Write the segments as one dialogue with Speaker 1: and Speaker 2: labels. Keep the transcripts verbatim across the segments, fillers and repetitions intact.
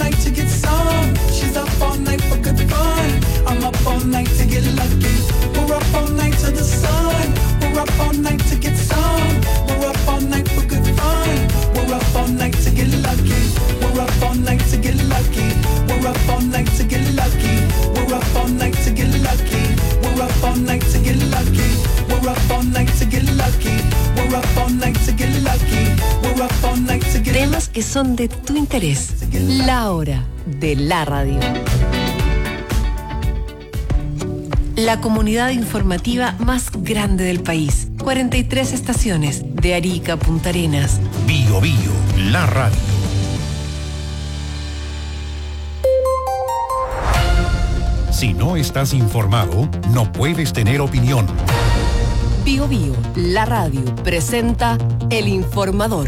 Speaker 1: night to get some. She's up all night for good fun. I'm up all night to get lucky. We're up all night to the sun. We're up all night to get some. We're up all night for good fun. We're up all night to get lucky. We're up all night to get lucky. We're up all night to get lucky. We're up all night to get lucky. We're up all night to get lucky. We're up all night to get lucky. We're up all night to get lucky. We're up all night to get lucky.
Speaker 2: Temas que son de tu interés. La hora de la radio. La comunidad informativa más grande del país. cuarenta y tres estaciones, de Arica a Punta Arenas.
Speaker 3: Bio Bio, la radio. Si no estás informado, no puedes tener opinión.
Speaker 2: Bio Bio, la radio, presenta El Informador.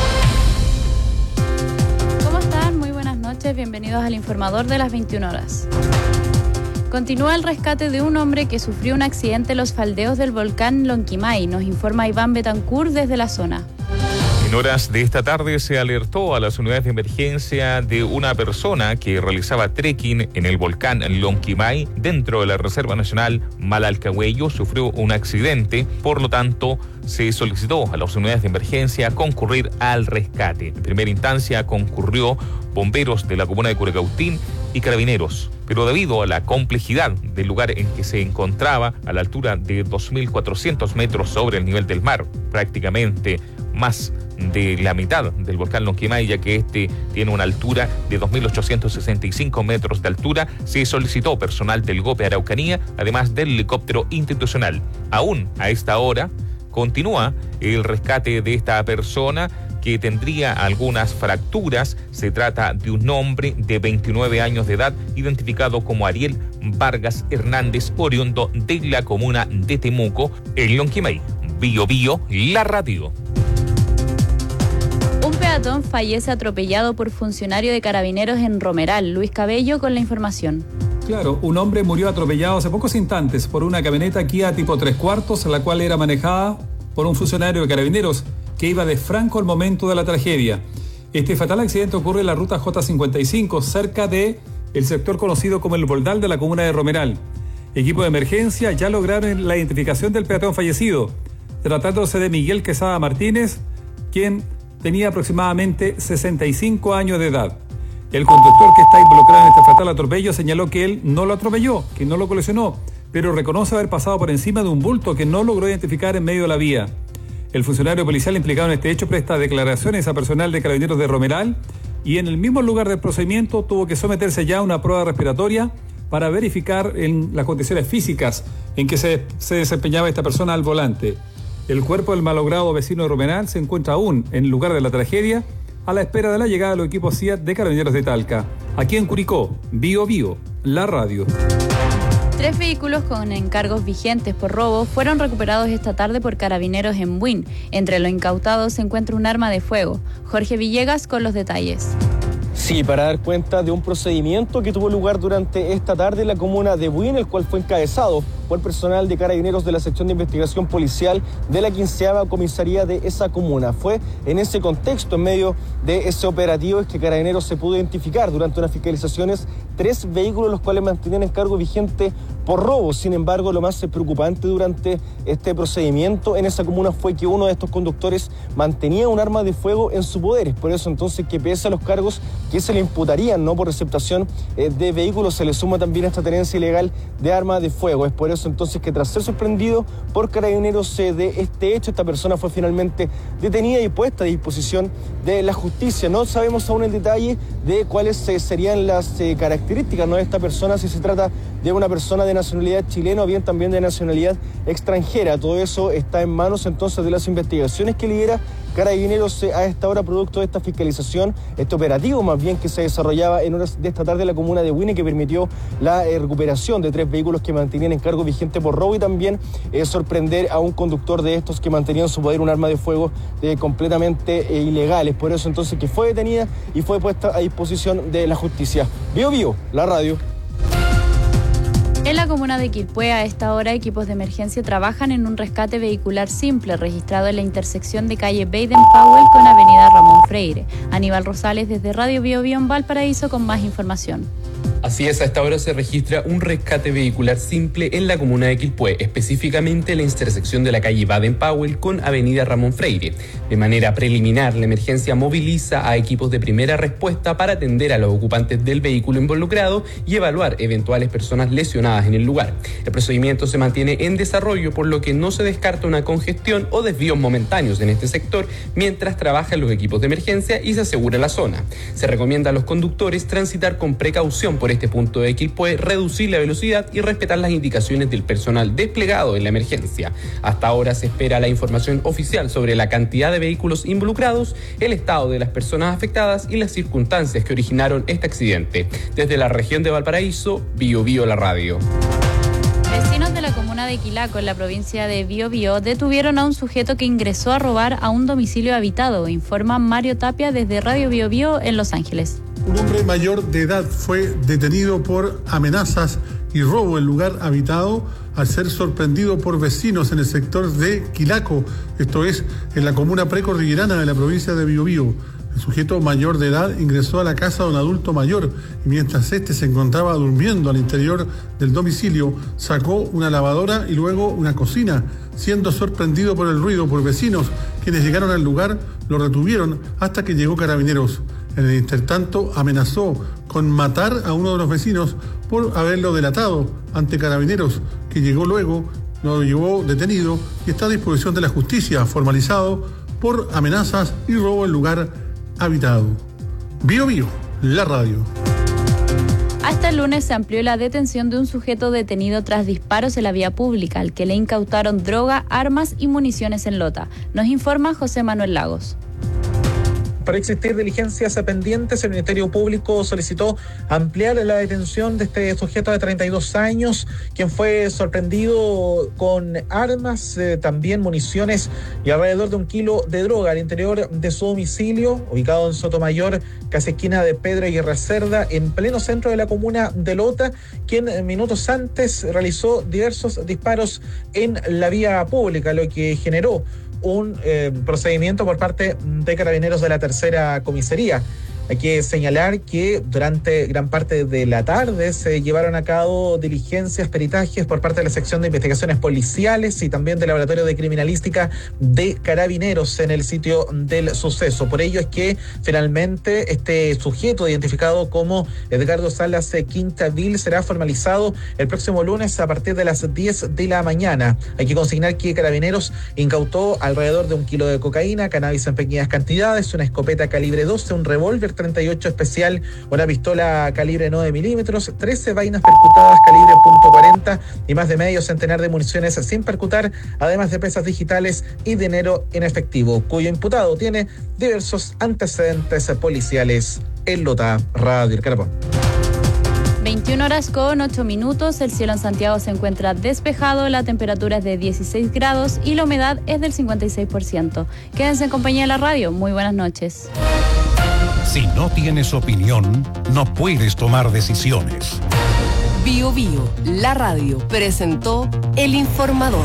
Speaker 4: ¿Cómo están? Muy buenas noches, bienvenidos al Informador de las veintiuna horas. Continúa el rescate de un hombre que sufrió un accidente en los faldeos del volcán Lonquimay, nos informa Iván Betancourt desde la zona.
Speaker 5: En horas de esta tarde se alertó a las unidades de emergencia de una persona que realizaba trekking en el volcán Lonquimay dentro de la Reserva Nacional Malalcahuello. Sufrió un accidente, por lo tanto se solicitó a las unidades de emergencia concurrir al rescate. En primera instancia concurrió bomberos de la comuna de Curacautín y carabineros, pero debido a la complejidad del lugar en que se encontraba, a la altura de dos mil cuatrocientos metros sobre el nivel del mar, prácticamente más de la mitad del volcán Lonquimay, ya que este tiene una altura de dos mil ochocientos sesenta y cinco metros de altura, se solicitó personal del GOPE Araucanía, además del helicóptero institucional. Aún a esta hora continúa el rescate de esta persona, que tendría algunas fracturas. Se trata de un hombre de veintinueve años de edad, identificado como Ariel Vargas Hernández, oriundo de la comuna de Temuco, en Lonquimay. Bio Bio, la radio.
Speaker 4: Un peatón fallece atropellado por funcionario de carabineros en Romeral. Luis Cabello con la información.
Speaker 6: Claro, un hombre murió atropellado hace pocos instantes por una camioneta Kia tipo tres cuartos, la cual era manejada por un funcionario de carabineros que iba de Franco al momento de la tragedia. Este fatal accidente ocurre en la ruta J cincuenta y cinco, cerca de el sector conocido como el Boldal de la comuna de Romeral. Equipo de emergencia ya lograron la identificación del peatón fallecido, tratándose de Miguel Quesada Martínez, quien tenía aproximadamente sesenta y cinco años de edad. El conductor que está involucrado en este fatal atropello señaló que él no lo atropelló, que no lo colisionó, pero reconoce haber pasado por encima de un bulto que no logró identificar en medio de la vía. El funcionario policial implicado en este hecho presta declaraciones a personal de carabineros de Romeral y en el mismo lugar del procedimiento tuvo que someterse ya a una prueba respiratoria para verificar en las condiciones físicas en que se, se desempeñaba esta persona al volante. El cuerpo del malogrado vecino de Romeral se encuentra aún en el lugar de la tragedia, a la espera de la llegada de los equipos C I A T de Carabineros de Talca. Aquí en Curicó, Bio Bio, la radio.
Speaker 4: Tres vehículos con encargos vigentes por robo fueron recuperados esta tarde por carabineros en Buin. Entre lo incautado se encuentra un arma de fuego. Jorge Villegas con los detalles.
Speaker 7: Sí, para dar cuenta de un procedimiento que tuvo lugar durante esta tarde en la comuna de Buin, el cual fue encabezado por personal de carabineros de la sección de investigación policial de la quinceava comisaría de esa comuna. Fue en ese contexto, en medio de ese operativo, es que carabineros se pudo identificar durante unas fiscalizaciones tres vehículos los cuales mantenían encargo vigente por robo. Sin embargo, lo más preocupante durante este procedimiento en esa comuna fue que uno de estos conductores mantenía un arma de fuego en su poder. Es por eso entonces que, pese a los cargos que se le imputarían, ¿no?, por receptación eh, de vehículos, se le suma también esta tenencia ilegal de arma de fuego. Es por eso entonces que, tras ser sorprendido por carabineros eh, de este hecho, esta persona fue finalmente detenida y puesta a disposición de la justicia. No sabemos aún el detalle de cuáles eh, serían las eh, características, ¿no?, de esta persona, si se trata de una persona de nacionalidad chilena o bien también de nacionalidad extranjera. Todo eso está en manos entonces de las investigaciones que lidera Carabineros a esta hora, producto de esta fiscalización, este operativo más bien que se desarrollaba en horas de esta tarde en la comuna de Buin, que permitió la eh, recuperación de tres vehículos que mantenían encargo vigente por robo y también eh, sorprender a un conductor de estos que mantenía en su poder un arma de fuego eh, completamente eh, ilegal. Es por eso entonces que fue detenida y fue puesta a disposición de la justicia. Bio Bio, la radio.
Speaker 4: En la comuna de Quilpué, a esta hora, equipos de emergencia trabajan en un rescate vehicular simple registrado en la intersección de calle Baden-Powell con avenida Ramón Freire. Aníbal Rosales desde Radio Bio Bio en Valparaíso con más información.
Speaker 8: Así es, a esta hora se registra un rescate vehicular simple en la comuna de Quilpué, específicamente en la intersección de la calle Baden-Powell con avenida Ramón Freire. De manera preliminar, la emergencia moviliza a equipos de primera respuesta para atender a los ocupantes del vehículo involucrado y evaluar eventuales personas lesionadas en el lugar. El procedimiento se mantiene en desarrollo, por lo que no se descarta una congestión o desvíos momentáneos en este sector mientras trabajan los equipos de emergencia y se asegura la zona. Se recomienda a los conductores transitar con precaución por este punto de Quilpué, reducir la velocidad y respetar las indicaciones del personal desplegado en la emergencia. Hasta ahora se espera la información oficial sobre la cantidad de vehículos involucrados, el estado de las personas afectadas y las circunstancias que originaron este accidente. Desde la región de Valparaíso, Bio Bio la radio.
Speaker 4: Vecinos de la comuna de Quilaco, en la provincia de Biobío, detuvieron a un sujeto que ingresó a robar a un domicilio habitado, informa Mario Tapia desde Radio Bio Bio en Los Ángeles.
Speaker 9: Un hombre mayor de edad fue detenido por amenazas y robo en lugar habitado al ser sorprendido por vecinos en el sector de Quilaco, esto es, en la comuna precordillerana de la provincia de Biobío. El sujeto mayor de edad ingresó a la casa de un adulto mayor y mientras éste se encontraba durmiendo al interior del domicilio, sacó una lavadora y luego una cocina, siendo sorprendido por el ruido por vecinos, quienes llegaron al lugar, lo retuvieron hasta que llegó Carabineros. En el intertanto, amenazó con matar a uno de los vecinos por haberlo delatado ante Carabineros, que llegó luego, lo llevó detenido y está a disposición de la justicia, formalizado por amenazas y robo en lugar habitado. Bio Bio, la radio.
Speaker 4: Hasta el lunes se amplió la detención de un sujeto detenido tras disparos en la vía pública, al que le incautaron droga, armas y municiones en Lota. Nos informa José Manuel Lagos.
Speaker 10: Para existir diligencias pendientes, el Ministerio Público solicitó ampliar la detención de este sujeto de treinta y dos años, quien fue sorprendido con armas, eh, también municiones y alrededor de un kilo de droga al interior de su domicilio, ubicado en Sotomayor, casi esquina de Pedro Aguirre Cerda, en pleno centro de la comuna de Lota, quien minutos antes realizó diversos disparos en la vía pública, lo que generó un eh, procedimiento por parte de Carabineros de la tercera comisaría. Hay que señalar que durante gran parte de la tarde se llevaron a cabo diligencias, peritajes por parte de la sección de investigaciones policiales y también del laboratorio de criminalística de Carabineros en el sitio del suceso. Por ello es que finalmente este sujeto identificado como Edgardo Salas Quintavil será formalizado el próximo lunes a partir de las diez de la mañana. Hay que consignar que Carabineros incautó alrededor de un kilo de cocaína, cannabis en pequeñas cantidades, una escopeta calibre doce, un revólver treinta y ocho especial, una pistola calibre nueve milímetros, trece vainas percutadas calibre punto cuarenta y más de medio centenar de municiones sin percutar, además de pesas digitales y dinero en efectivo, cuyo imputado tiene diversos antecedentes policiales en Lota. Radio El Carapón.
Speaker 4: veintiuna horas con ocho minutos, el cielo en Santiago se encuentra despejado, la temperatura es de dieciséis grados y la humedad es del cincuenta y seis por ciento. Quédense en compañía de la radio. Muy buenas noches.
Speaker 3: Si no tienes opinión, no puedes tomar decisiones.
Speaker 2: Bio Bio, la radio, presentó El Informador.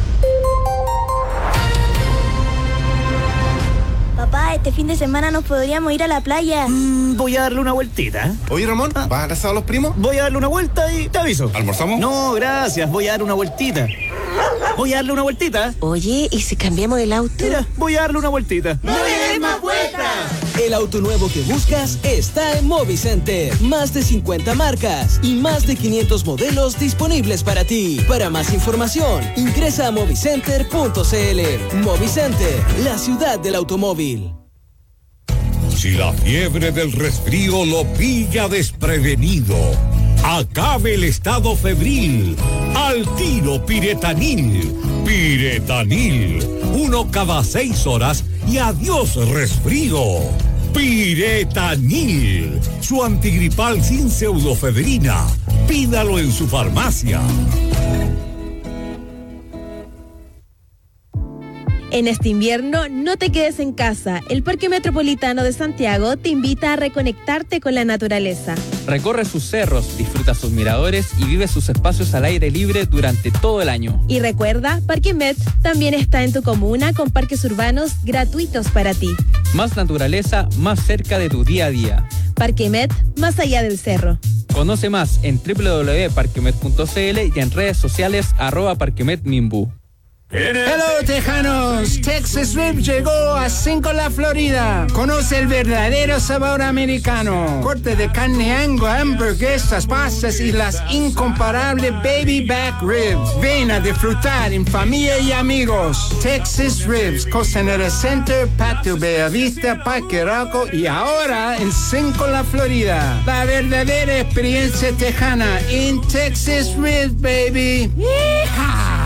Speaker 11: Papá, este fin de semana nos podríamos ir a la playa.
Speaker 12: Mm, voy a darle una vueltita.
Speaker 13: Oye, Ramón, ¿vas a abrazar a los primos?
Speaker 12: Voy a darle una vuelta y te aviso.
Speaker 13: ¿Almorzamos?
Speaker 12: No, gracias, voy a dar una vueltita. Voy a darle una vueltita.
Speaker 11: Oye, ¿y si cambiamos el auto?
Speaker 12: Mira, voy a darle una vueltita.
Speaker 11: ¡No le des más vueltas!
Speaker 14: El auto nuevo que buscas está en Movicenter. Más de cincuenta marcas y más de quinientos modelos disponibles para ti. Para más información, ingresa a movicenter punto c l. Movicenter, la ciudad del automóvil.
Speaker 15: Si la fiebre del resfrío lo pilla desprevenido, acabe el estado febril. Al tiro Piretanil. Piretanil. Uno cada seis horas y adiós resfrío. Piretanil. Su antigripal sin pseudofedrina. Pídalo en su farmacia.
Speaker 16: En este invierno, no te quedes en casa. El Parque Metropolitano de Santiago te invita a reconectarte con la naturaleza.
Speaker 17: Recorre sus cerros, disfruta sus miradores y vive sus espacios al aire libre durante todo el año.
Speaker 16: Y recuerda, Parque Met también está en tu comuna con parques urbanos gratuitos para ti.
Speaker 17: Más naturaleza, más cerca de tu día a día.
Speaker 16: Parque Met, más allá del cerro.
Speaker 17: Conoce más en doble u doble u doble u punto parquemet punto c l y en redes sociales arroba parquemetminbu.
Speaker 18: Hello Tejanos, Texas Rib llegó a Cinco La Florida. Conoce el verdadero sabor americano. Corte de carne Angus, hamburguesas, pastas y las incomparables baby back ribs. Ven a disfrutar en familia y amigos. Texas Ribs, Costanera Center, Patio Bellavista, Parque Arauco y ahora en Cinco La Florida. La verdadera experiencia tejana en Texas Ribs, baby. ¡Yeehaw!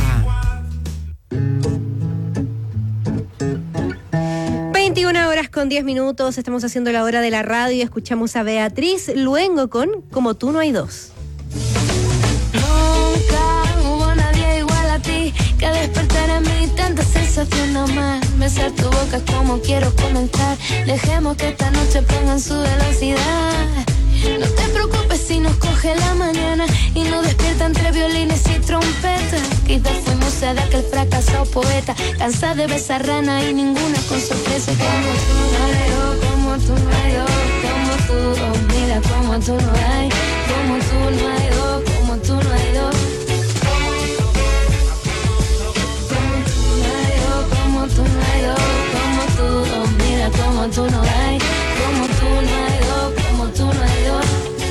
Speaker 19: veintiuna horas con diez minutos, estamos haciendo la hora de la radio y escuchamos a Beatriz Luengo con Como tú no hay dos.
Speaker 20: Nunca hubo nadie igual a ti, que despertar en mí tanta sensación nomás. Besar tu boca es como quiero comentar. Dejemos que esta noche ponga en su velocidad. No te preocupes si nos coge la mañana y nos despierta entre violines y trompetas. Quizás fuimos a de aquel fracasado poeta, cansada de besar rana y ninguna con sorpresa. Como tú no hay dos, como tú no hay dos, como tú, oh mira como tú no hay, como tú no hay dos, como tú no hay dos. Como tú no hay dos, como tú no hay dos, como tú, oh mira como tú no hay, como tú no hay dos, como tú no hay dos.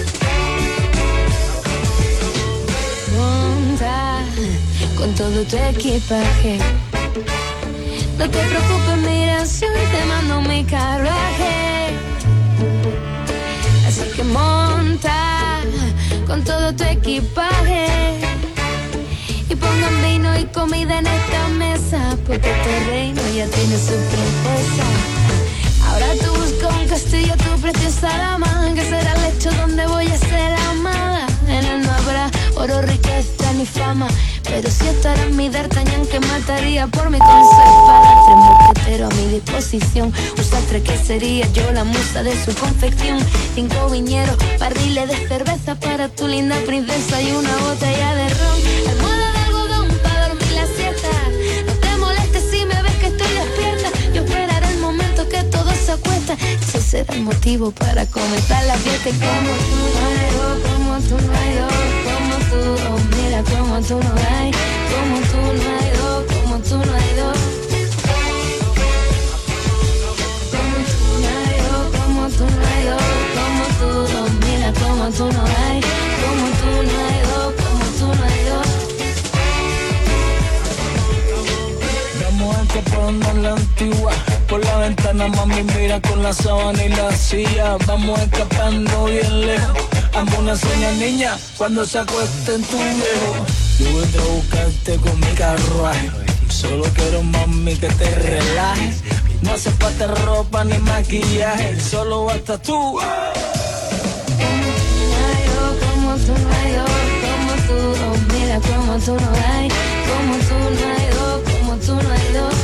Speaker 20: Monta con todo tu equipaje. No te preocupes, mira, si hoy te mando mi carruaje. Así que monta con todo tu equipaje y pongan vino y comida en esta mesa, porque este reino ya tiene su princesa. Ahora tú buscas un castillo, tu preciosa dama, que será el lecho donde voy a ser amada. En él no habrá oro, riqueza ni fama, pero sí estará mi D'Artagnan, que mataría por mi con su espada. Tres mosqueteros a mi disposición, un sastre que sería yo la musa de su confección. Cinco viñeros, barriles de cerveza para tu linda princesa y una botella de ron. Almohada de algodón para dormir la siesta. No te molestes si me ves que estoy despierta. Yo esperaré el momento que todo se acuesta. Ese será el motivo para comenzar la fiesta. Como tú no hay dos, como tú no hay dos, como tú, oh mira como tú no hay, como tú no hay dos, como tú no hay dos. Como tú no hay dos, como tú no hay dos, como tú, oh mira como tú no hay, como tú no hay dos, como tú no hay dos.
Speaker 21: Vamos escapando en la antigua, por la ventana mami mira con la sábana y la silla. Vamos escapando bien lejos, amo una sueña niña cuando se acueste en tu viejo. Yo vendré a buscarte con mi carruaje, solo quiero mami que te relajes. No hace falta ropa ni maquillaje, solo basta tú.
Speaker 20: Como tú no hay dos, como tú, oh mira como tú no hay, como tú no hay dos, como tú no hay dos.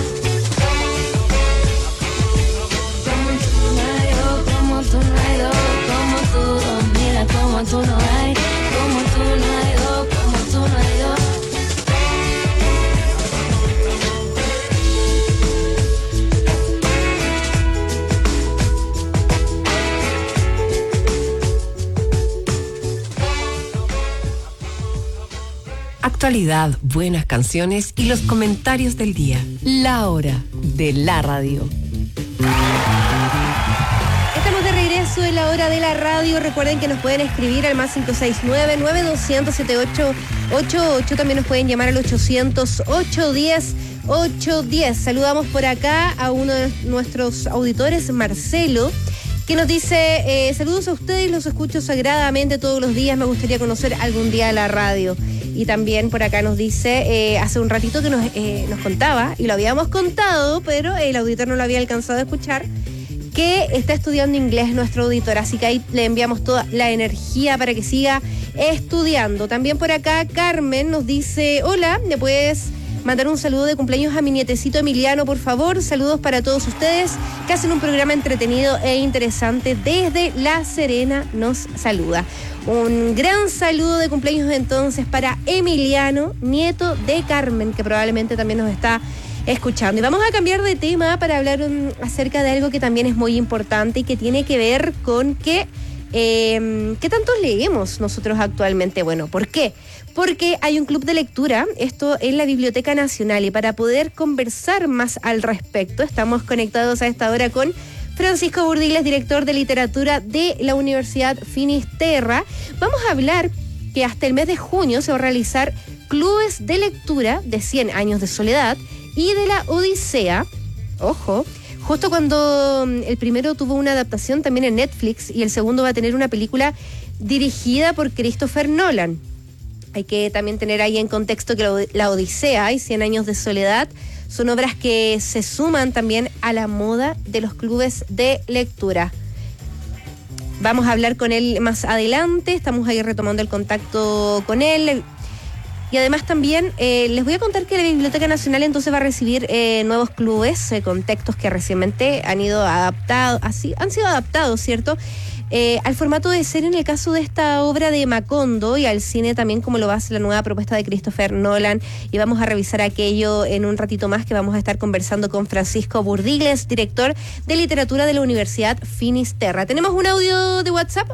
Speaker 20: Como tú no hay dos, como tú no hay dos, como tú, oh mira como tú no hay, como tú no hay dos, como tú no hay dos.
Speaker 2: Actualidad, buenas canciones y los comentarios del día. La hora de la radio.
Speaker 19: Estamos de regreso en la hora de la radio. Recuerden que nos pueden escribir al más cinco seis nueve, nueve dos cero cero, siete ocho ocho ocho. También nos pueden llamar al ochocientos, ochocientos diez, ochocientos diez. Saludamos por acá a uno de nuestros auditores, Marcelo, que nos dice, eh, saludos a ustedes, los escucho sagradamente todos los días, me gustaría conocer algún día la radio. Y también por acá nos dice, eh, hace un ratito que nos, eh, nos contaba, y lo habíamos contado, pero el auditor no lo había alcanzado a escuchar, que está estudiando inglés nuestro auditor, así que ahí le enviamos toda la energía para que siga estudiando. También por acá Carmen nos dice, hola, ¿me puedes mandar un saludo de cumpleaños a mi nietecito Emiliano, por favor. Saludos para todos ustedes que hacen un programa entretenido e interesante. Desde La Serena nos saluda. Un gran saludo de cumpleaños entonces para Emiliano, nieto de Carmen, que probablemente también nos está escuchando. Y vamos a cambiar de tema para hablar um, acerca de algo que también es muy importante y que tiene que ver con que eh, ¿qué tanto leemos nosotros actualmente? Bueno, ¿por qué? Porque hay un club de lectura, esto en la Biblioteca Nacional, y para poder conversar más al respecto, estamos conectados a esta hora con Francisco Burdiles, director de literatura de la Universidad Finisterra. Vamos a hablar que hasta el mes de junio se va a realizar clubes de lectura de cien años de soledad y de la Odisea, ojo, justo cuando el primero tuvo una adaptación también en Netflix y el segundo va a tener una película dirigida por Christopher Nolan. Hay que también tener ahí en contexto que la Odisea y cien años de soledad son obras que se suman también a la moda de los clubes de lectura. Vamos a hablar con él más adelante, estamos ahí retomando el contacto con él. Y además también eh, les voy a contar que la Biblioteca Nacional entonces va a recibir eh, nuevos clubes eh, con textos que recientemente han ido adaptados, así han sido adaptados, ¿cierto? Eh, al formato de serie en el caso de esta obra de Macondo y al cine también, como lo va a hacer la nueva propuesta de Christopher Nolan, y vamos a revisar aquello en un ratito más, que vamos a estar conversando con Francisco Burdiles, director de literatura de la Universidad Finisterra. Tenemos un audio de WhatsApp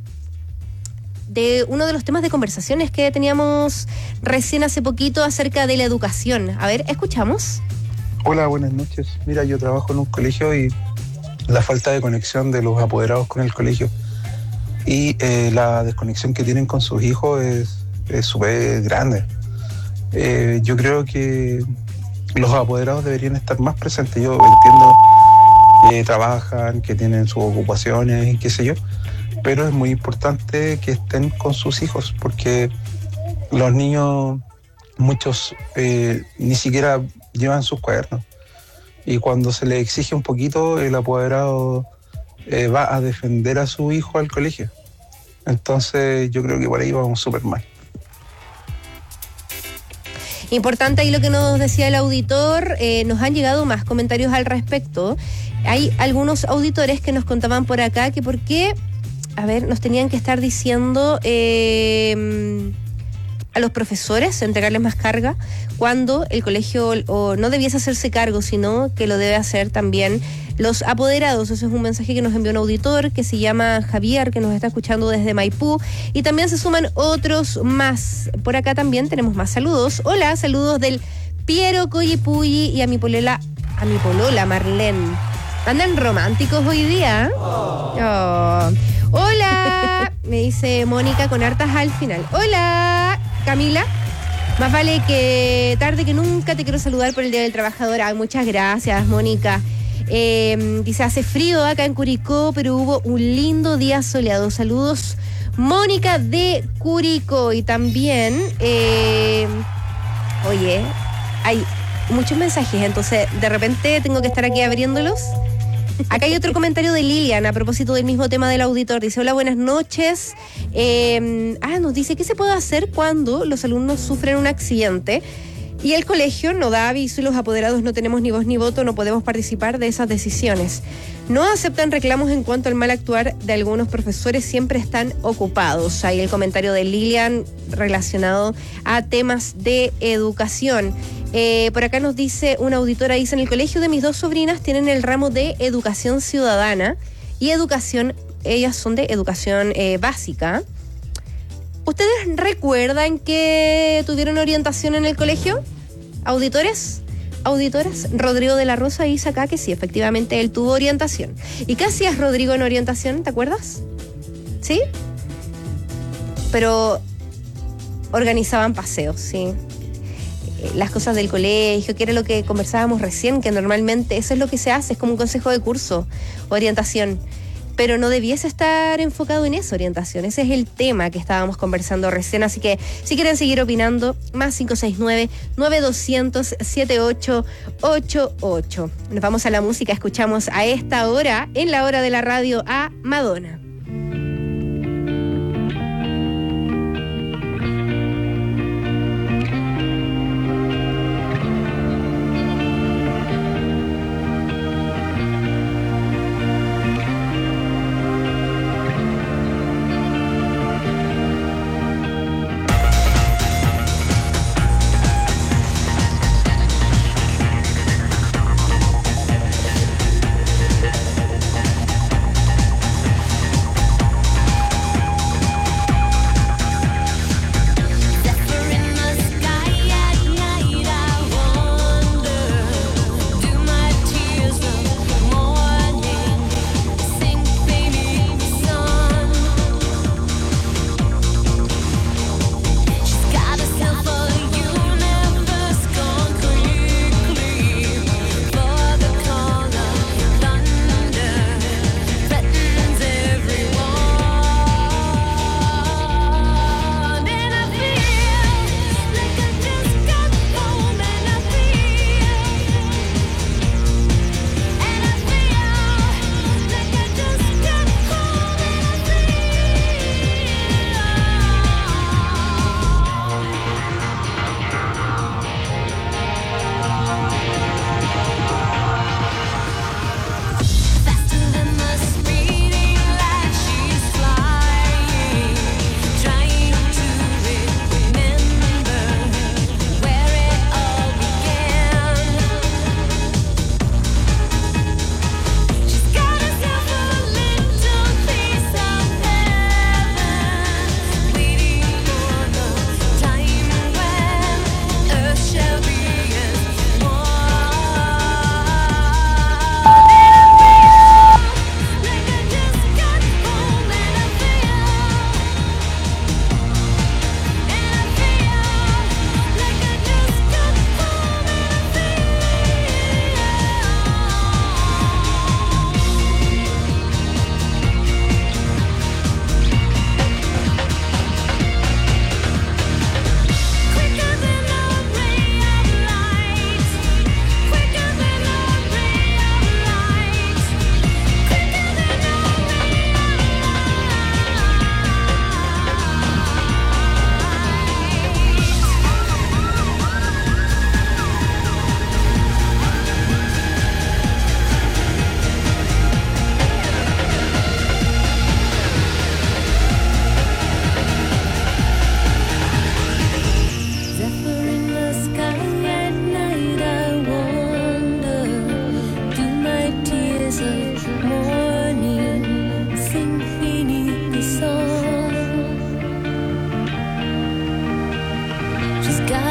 Speaker 19: de uno de los temas de conversaciones que teníamos recién hace poquito acerca de la educación. A ver, escuchamos.
Speaker 1: Hola, buenas noches. Mira, yo trabajo en un colegio y la falta de conexión de los apoderados con el colegio y eh, la desconexión que tienen con sus hijos es súper grande. Eh, yo creo que los apoderados deberían estar más presentes. Yo entiendo que trabajan, que tienen sus ocupaciones y qué sé yo, pero es muy importante que estén con sus hijos, porque los niños, muchos eh, ni siquiera llevan sus cuadernos. Y cuando se le exige un poquito, el apoderado eh, va a defender a su hijo al colegio. Entonces yo creo que por ahí vamos súper mal.
Speaker 19: Importante ahí lo que nos decía el auditor, eh, nos han llegado más comentarios al respecto. Hay algunos auditores que nos contaban por acá que por qué, a ver, nos tenían que estar diciendo eh, a los profesores entregarles más carga cuando el colegio o no debiese hacerse cargo, sino que lo debe hacer también los apoderados. Eso es un mensaje que nos envió un auditor que se llama Javier, que nos está escuchando desde Maipú, y también se suman otros más. Por acá también tenemos más saludos. Hola, saludos del Piero Coyipuyi y a mi polola, a mi polola Marlene. Andan románticos hoy día. Oh. Oh. Hola, me dice Mónica con hartas al final. Hola, Camila. Más vale que tarde que nunca, te quiero saludar por el Día del Trabajador. Ay, muchas gracias, Mónica. Eh, dice, hace frío acá en Curicó, pero hubo un lindo día soleado. Saludos, Mónica de Curicó. Y también, eh, oye, hay muchos mensajes, entonces de repente tengo que estar aquí abriéndolos. Acá hay otro comentario de Lilian a propósito del mismo tema del auditor. Dice, hola, buenas noches. Eh, ah, nos dice, ¿qué se puede hacer cuando los alumnos sufren un accidente y el colegio no da aviso y los apoderados no tenemos ni voz ni voto, no podemos participar de esas decisiones? No aceptan reclamos en cuanto al mal actuar de algunos profesores, siempre están ocupados. Ahí el comentario de Lilian relacionado a temas de educación. Eh, por acá nos dice una auditora, dice, en el colegio de mis dos sobrinas tienen el ramo de educación ciudadana y educación, ellas son de educación eh, básica. ¿Ustedes recuerdan que tuvieron orientación en el colegio? ¿Auditores? ¿Auditoras? Rodrigo de la Rosa dice acá que sí, efectivamente él tuvo orientación. ¿Y qué hacías, Rodrigo, en orientación? ¿Te acuerdas? ¿Sí? Pero organizaban paseos, sí. Las cosas del colegio, que era lo que conversábamos recién, que normalmente eso es lo que se hace, es como un consejo de curso, orientación. Pero no debiese estar enfocado en esa orientación. Ese es el tema que estábamos conversando recién. Así que si quieren seguir opinando, más cinco seis nueve, nueve dos cero cero, siete ocho ocho ocho. Nos vamos a la música. Escuchamos a esta hora, en la hora de la radio, a Madonna.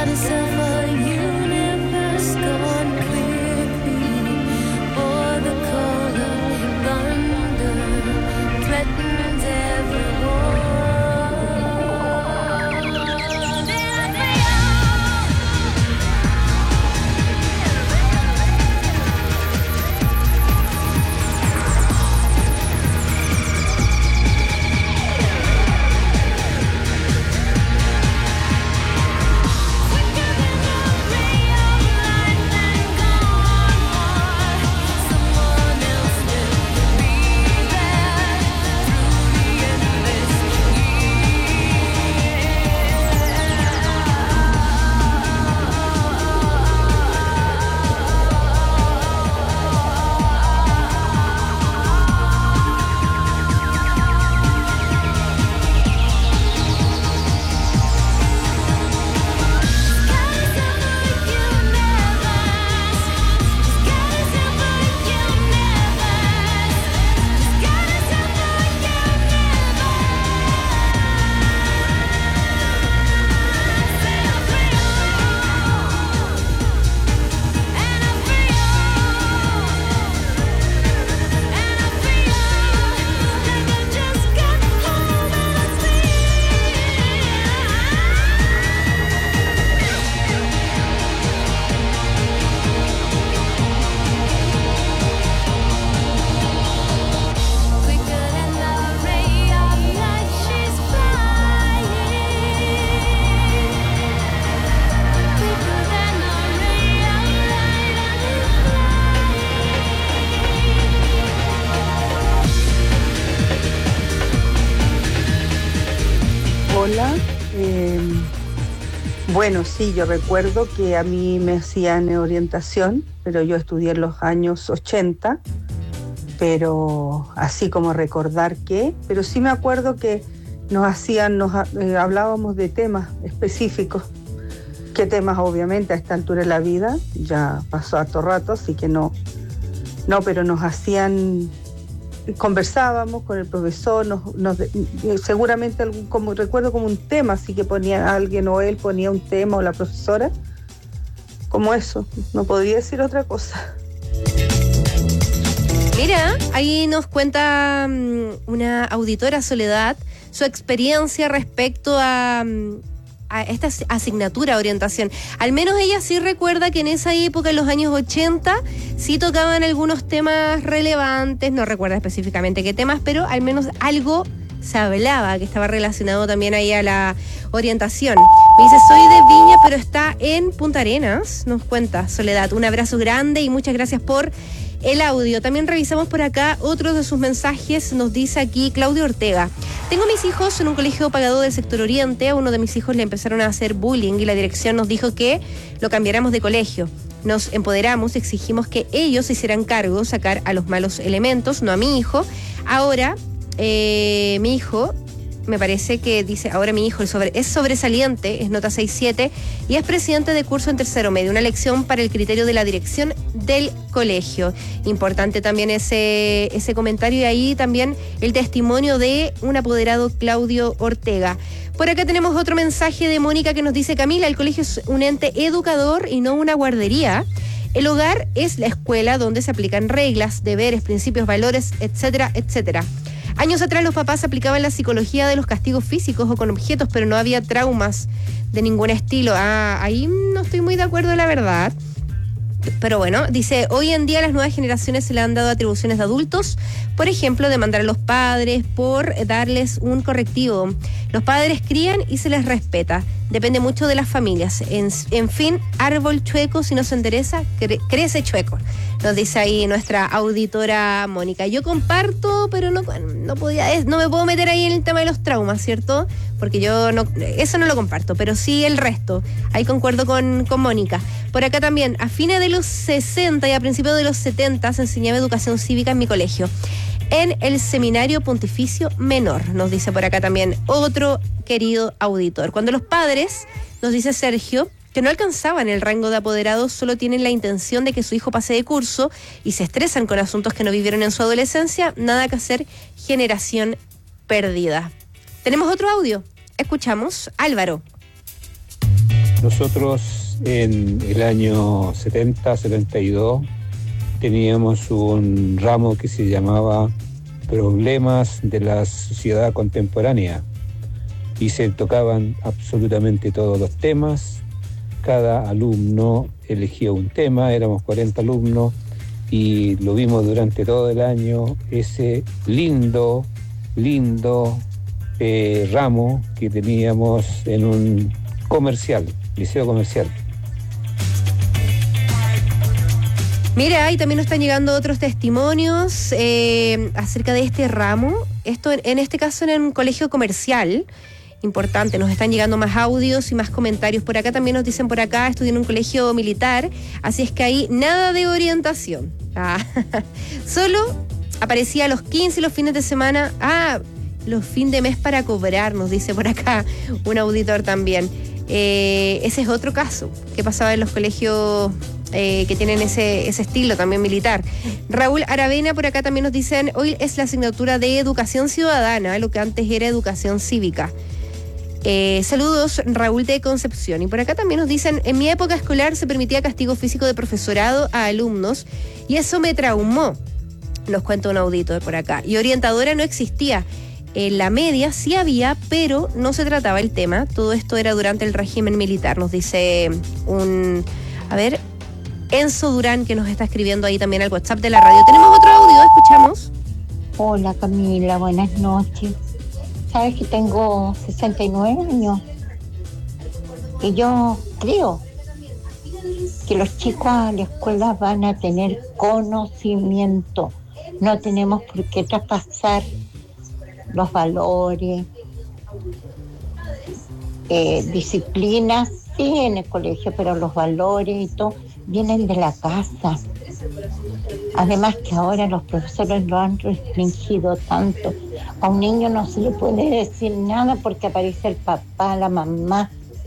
Speaker 20: goddess of a universe gone quickly, or the call of thunder threatens everyone.
Speaker 5: Hola, eh, bueno, sí, yo recuerdo que a mí me hacían orientación, pero yo estudié en los años ochenta, pero así como recordar qué, pero sí me acuerdo que nos hacían, nos eh, hablábamos de temas específicos. ¿Qué temas? Obviamente a esta altura de la vida, ya pasó harto rato, así que no, no, pero nos hacían... Conversábamos con el profesor, nos, nos, seguramente algún, como recuerdo como un tema, así que ponía alguien o él ponía un tema o la profesora, como eso, no podría decir otra cosa.
Speaker 19: Mira, ahí nos cuenta um, una auditora, Soledad, su experiencia respecto a... Um, a esta asignatura orientación. Al menos ella sí recuerda que en esa época, en los años ochenta, sí tocaban algunos temas relevantes, no recuerda específicamente qué temas, pero al menos algo se hablaba que estaba relacionado también ahí a la orientación. Me dice, soy de Viña, pero está en Punta Arenas, nos cuenta Soledad. Un abrazo grande y muchas gracias por el audio. También revisamos por acá otros de sus mensajes. Nos dice aquí Claudio Ortega: tengo mis hijos en un colegio pagado del sector oriente. A uno de mis hijos le empezaron a hacer bullying y la dirección nos dijo que lo cambiáramos de colegio. Nos empoderamos, exigimos que ellos se hicieran cargo, sacar a los malos elementos, no a mi hijo. Ahora, eh, mi hijo... me parece que dice, ahora mi hijo el sobre, es sobresaliente, es nota seis siete y es presidente de curso en tercero medio, una lección para el criterio de la dirección del colegio. Importante también ese, ese comentario y ahí también el testimonio de un apoderado, Claudio Ortega. Por acá tenemos otro mensaje de Mónica que nos dice, Camila, el colegio es un ente educador y no una guardería. El hogar es la escuela donde se aplican reglas, deberes, principios, valores, etcétera, etcétera. Años atrás los papás aplicaban la psicología de los castigos físicos o con objetos, pero no había traumas de ningún estilo. Ah, ahí no estoy muy de acuerdo, la verdad. Pero bueno, dice, hoy en día a las nuevas generaciones se le han dado atribuciones de adultos, por ejemplo, demandar a los padres por darles un correctivo. Los padres crían y se les respeta. Depende mucho de las familias. En, en fin, árbol chueco, si no se endereza, cre- crece chueco. Nos dice ahí nuestra auditora Mónica. Yo comparto, pero no, no podía, no me puedo meter ahí en el tema de los traumas, ¿cierto? Porque yo no, eso no lo comparto, pero sí el resto. Ahí concuerdo con, con Mónica. Por acá también, a fines de los sesenta y a principios de los setenta se enseñaba educación cívica en mi colegio, en el Seminario Pontificio Menor, nos dice por acá también otro querido auditor. Cuando los padres, nos dice Sergio, que no alcanzaban el rango de apoderados, solo tienen la intención de que su hijo pase de curso y se estresan con asuntos que no vivieron en su adolescencia, nada que hacer, generación perdida. Tenemos otro audio. Escuchamos, Álvaro.
Speaker 6: Nosotros en el año setenta, setenta y dos teníamos un ramo que se llamaba Problemas de la Sociedad Contemporánea y se tocaban absolutamente todos los temas. Cada alumno elegía un tema, éramos cuarenta alumnos y lo vimos durante todo el año, ese lindo, lindo eh, ramo que teníamos en un comercial, liceo comercial.
Speaker 19: Mira, y también nos están llegando otros testimonios eh, acerca de este ramo. Esto, en este caso, en un colegio comercial. Importante, nos están llegando más audios y más comentarios. Por acá también nos dicen, por acá estudié en un colegio militar, así es que ahí nada de orientación. Ah, solo aparecía los quince y los fines de semana. Ah, los fines de mes para cobrar, nos dice por acá un auditor también. Eh, ese es otro caso que pasaba en los colegios eh, que tienen ese, ese estilo también militar. Raúl Aravena por acá también nos dicen, hoy es la asignatura de educación ciudadana, lo que antes era educación cívica. Eh, saludos, Raúl de Concepción. Y por acá también nos dicen, en mi época escolar se permitía castigo físico de profesorado a alumnos y eso me traumó, nos cuenta un auditor por acá. Y orientadora no existía. En la media sí había, pero no se trataba el tema. Todo esto era durante el régimen militar, nos dice un... A ver, Enzo Durán, que nos está escribiendo ahí también al WhatsApp de la radio. Tenemos otro audio, escuchamos.
Speaker 22: Hola Camila, buenas noches. Sabes que tengo sesenta y nueve años y yo creo que los chicos a la escuela van a tener conocimiento. No tenemos por qué traspasar los valores, eh, disciplinas, sí en el colegio, pero los valores y todo vienen de la casa. Además que ahora los profesores lo han restringido tanto. A un niño no se le puede decir nada porque aparece el papá, la mamá.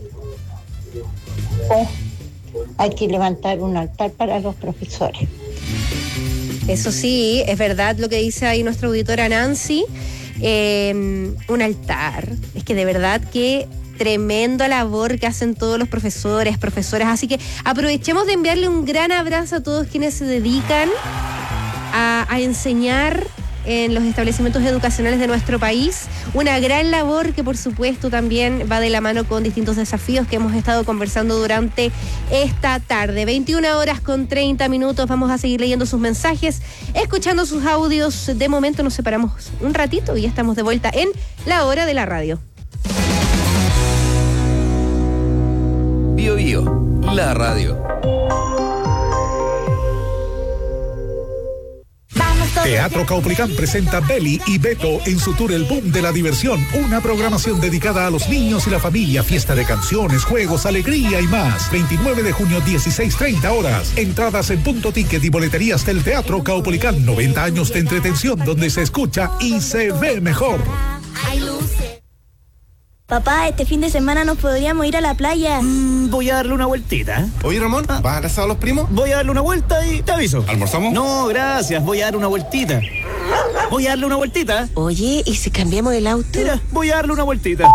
Speaker 22: Oh, hay que levantar un altar para los profesores.
Speaker 19: Eso sí, es verdad lo que dice ahí nuestra auditora Nancy. Eh, un altar. Es que de verdad que tremenda labor que hacen todos los profesores, profesoras. Así que aprovechemos de enviarle un gran abrazo a todos quienes se dedican a, a enseñar en los establecimientos educacionales de nuestro país. Una gran labor que por supuesto también va de la mano con distintos desafíos que hemos estado conversando durante esta tarde. veintiuna horas con treinta minutos. Vamos a seguir leyendo sus mensajes, escuchando sus audios. De momento nos separamos un ratito y ya estamos de vuelta en La Hora de la Radio.
Speaker 23: Bio Bio, la radio.
Speaker 15: Teatro Caupolicán presenta Beli y Beto en su tour El Boom de la Diversión, una programación dedicada a los niños y la familia, fiesta de canciones, juegos, alegría y más. veintinueve de junio, dieciséis treinta horas. Entradas en Punto Ticket y boleterías del Teatro Caupolicán. noventa años de entretención donde se escucha y se ve mejor.
Speaker 11: Papá, este fin de semana nos podríamos ir a la playa.
Speaker 12: Mm, voy a darle una vueltita.
Speaker 13: Oye, Ramón, ¿vas a abrazar a los primos?
Speaker 12: Voy a darle una vuelta y te aviso.
Speaker 13: ¿Almorzamos?
Speaker 12: No, gracias, voy a darle una vueltita. Voy a darle una vueltita.
Speaker 24: Oye, ¿y si cambiamos el auto?
Speaker 12: Mira, voy a darle una vueltita.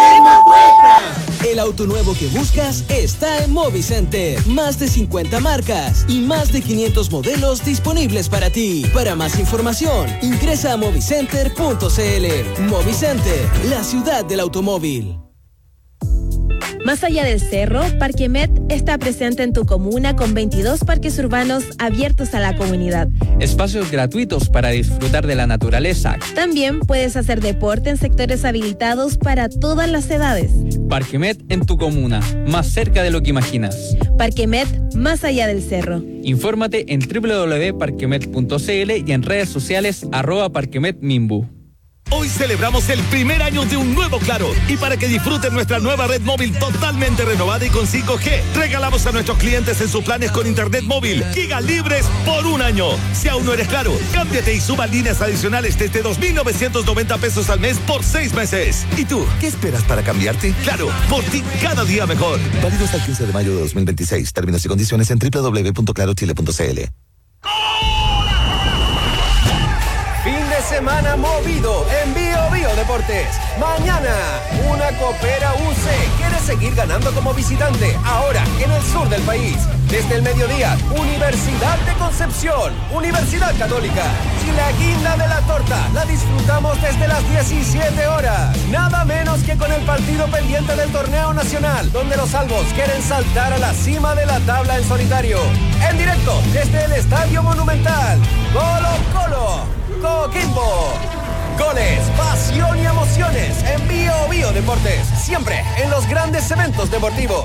Speaker 14: El auto nuevo que buscas está en Movicenter. Más de cincuenta marcas y más de quinientos modelos disponibles para ti. Para más información, ingresa a movicenter punto cl. Movicenter, la ciudad del automóvil.
Speaker 16: Más allá del cerro, Parquemet está presente en tu comuna con veintidós parques urbanos abiertos a la comunidad.
Speaker 17: Espacios gratuitos para disfrutar de la naturaleza.
Speaker 16: También puedes hacer deporte en sectores habilitados para todas las edades.
Speaker 17: Parquemet en tu comuna, más cerca de lo que imaginas.
Speaker 16: Parquemet, más allá del cerro.
Speaker 17: Infórmate en doble u doble u doble u punto parquemet punto cl y en redes sociales arroba parquemetmimbu.
Speaker 15: Hoy celebramos el primer año de un nuevo Claro y para que disfruten nuestra nueva red móvil totalmente renovada y con cinco G, regalamos a nuestros clientes en sus planes con internet móvil gigas libres por un año. Si aún no eres Claro, cámbiate y suba líneas adicionales desde dos mil novecientos noventa pesos al mes por seis meses. ¿Y tú, qué esperas para cambiarte? Claro, por ti cada día mejor.
Speaker 25: Válido hasta el quince de mayo de dos mil veintiséis. Términos y condiciones en doble u doble u doble u punto claro chile punto cl.
Speaker 26: Fin de semana movido en Bio Bio.
Speaker 4: Biodeportes. Mañana, una Coopera U C quiere seguir ganando como visitante, ahora en el sur del país. Desde el mediodía, Universidad de Concepción, Universidad Católica. Y la guinda de la torta la disfrutamos desde las diecisiete horas. Nada menos que con el partido pendiente del torneo nacional, donde los albos quieren saltar a la cima de la tabla en solitario. En directo, desde el Estadio Monumental. Colo Colo, Coquimbo. Goles, pasión y emociones en Bio Bio Deportes. Siempre en los grandes eventos deportivos.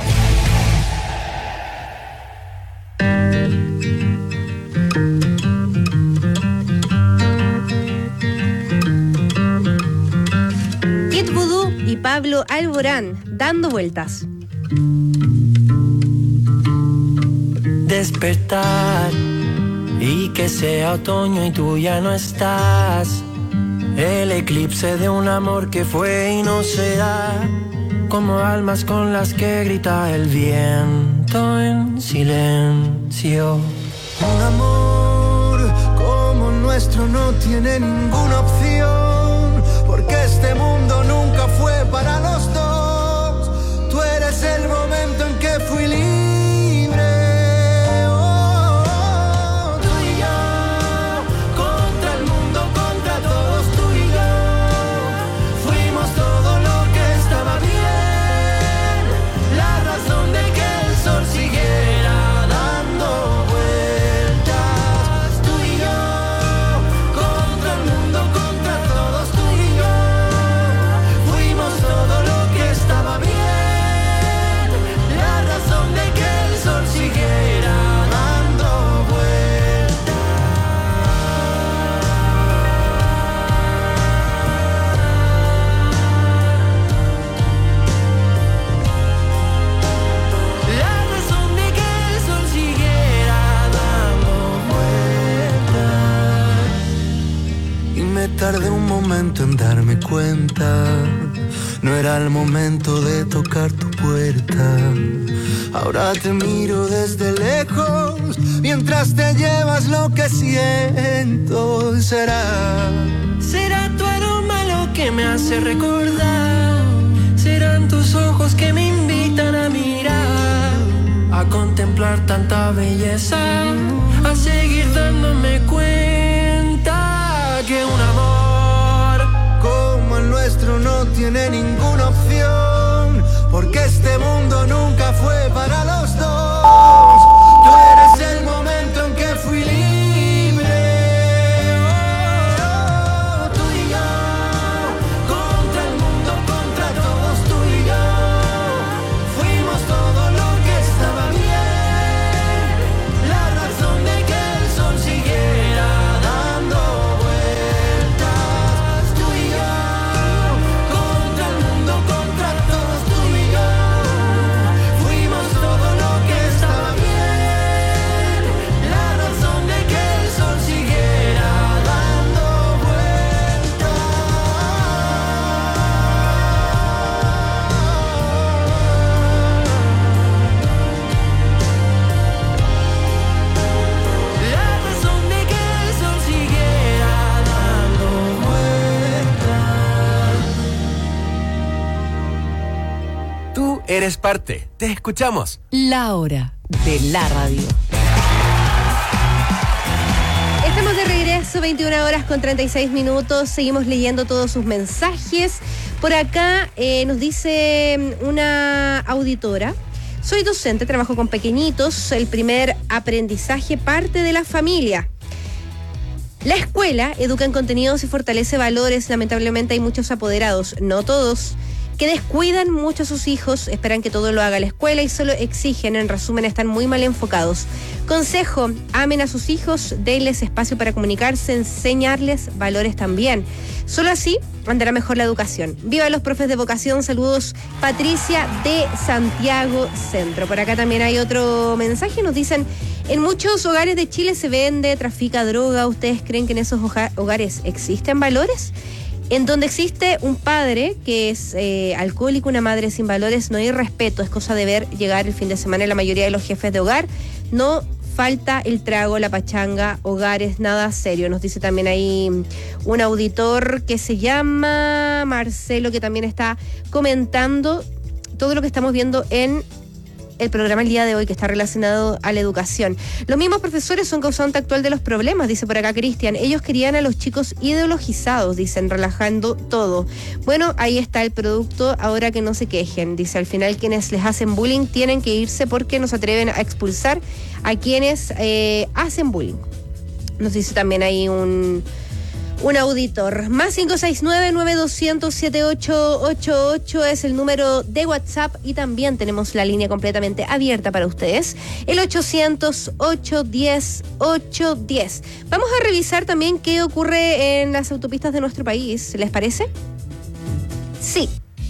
Speaker 19: Kid Voodoo y Pablo Alborán, Dando Vueltas.
Speaker 7: Despertar y que sea otoño y tú ya no estás. El eclipse de un amor que fue y no será. Como almas con las que grita el viento en silencio.
Speaker 8: Un amor como nuestro no tiene ninguna opción, porque este mundo nunca fue para los dos. Tú eres el momento en que fui libre. Tardé un momento en darme cuenta, no era el momento de tocar tu puerta. Ahora te miro desde lejos, mientras te llevas lo que siento. Será,
Speaker 7: será tu aroma lo que me hace recordar. Serán tus ojos que me invitan a mirar, a contemplar tanta belleza, a seguir dándome cuenta que un amor
Speaker 8: como el nuestro no tiene ninguna opción, porque este mundo nunca fue para los dos. Tú eres el momento en que fui libre. Oh, tú y yo, contra el mundo, contra todos, tú y yo. Fuimos todo lo que estaba bien, la razón de que el sol siguiera dando vueltas. Tú y yo, contra el mundo, contra todos, tú y yo. Fuimos todo lo que estaba bien, la razón de que el sol siguiera dando vueltas. La razón de que el sol siguiera dando vueltas.
Speaker 4: Tú eres parte. Te escuchamos.
Speaker 2: La hora de la radio.
Speaker 19: Estamos de regreso, veintiuna horas con treinta y seis minutos. Seguimos leyendo todos sus mensajes. Por acá eh, nos dice una auditora: soy docente, trabajo con pequeñitos. El primer aprendizaje parte de la familia. La escuela educa en contenidos y fortalece valores. Lamentablemente hay muchos apoderados, no todos, que descuidan mucho a sus hijos, esperan que todo lo haga la escuela y solo exigen. En resumen, están muy mal enfocados. Consejo: amen a sus hijos, denles espacio para comunicarse, enseñarles valores también. Solo así andará mejor la educación. Viva los profes de vocación. Saludos, Patricia de Santiago Centro. Por acá también hay otro mensaje. Nos dicen: en muchos hogares de Chile se vende, trafica droga. ¿Ustedes creen que en esos hogares existen valores? En donde existe un padre que es eh, alcohólico, una madre sin valores, no hay respeto. Es cosa de ver llegar el fin de semana la mayoría de los jefes de hogar. No falta el trago, la pachanga, hogares, nada serio. Nos dice también ahí un auditor que se llama Marcelo, que también está comentando todo lo que estamos viendo en el programa el día de hoy, que está relacionado a la educación. Los mismos profesores son causante actual de los problemas, dice por acá Cristian. Ellos querían a los chicos ideologizados, dicen, relajando todo. Bueno, ahí está el producto, ahora que no se quejen. Dice, al final quienes les hacen bullying tienen que irse porque no se atreven a expulsar a quienes eh, hacen bullying. Nos dice también ahí un... Un auditor. Más cinco seis nueve, nueve dos cero cero, siete ocho ocho ocho es el número de WhatsApp y también tenemos la línea completamente abierta para ustedes. El ochocientos, ochocientos diez, ochocientos diez. Vamos a revisar también qué ocurre en las autopistas de nuestro país. ¿Les parece? Sí.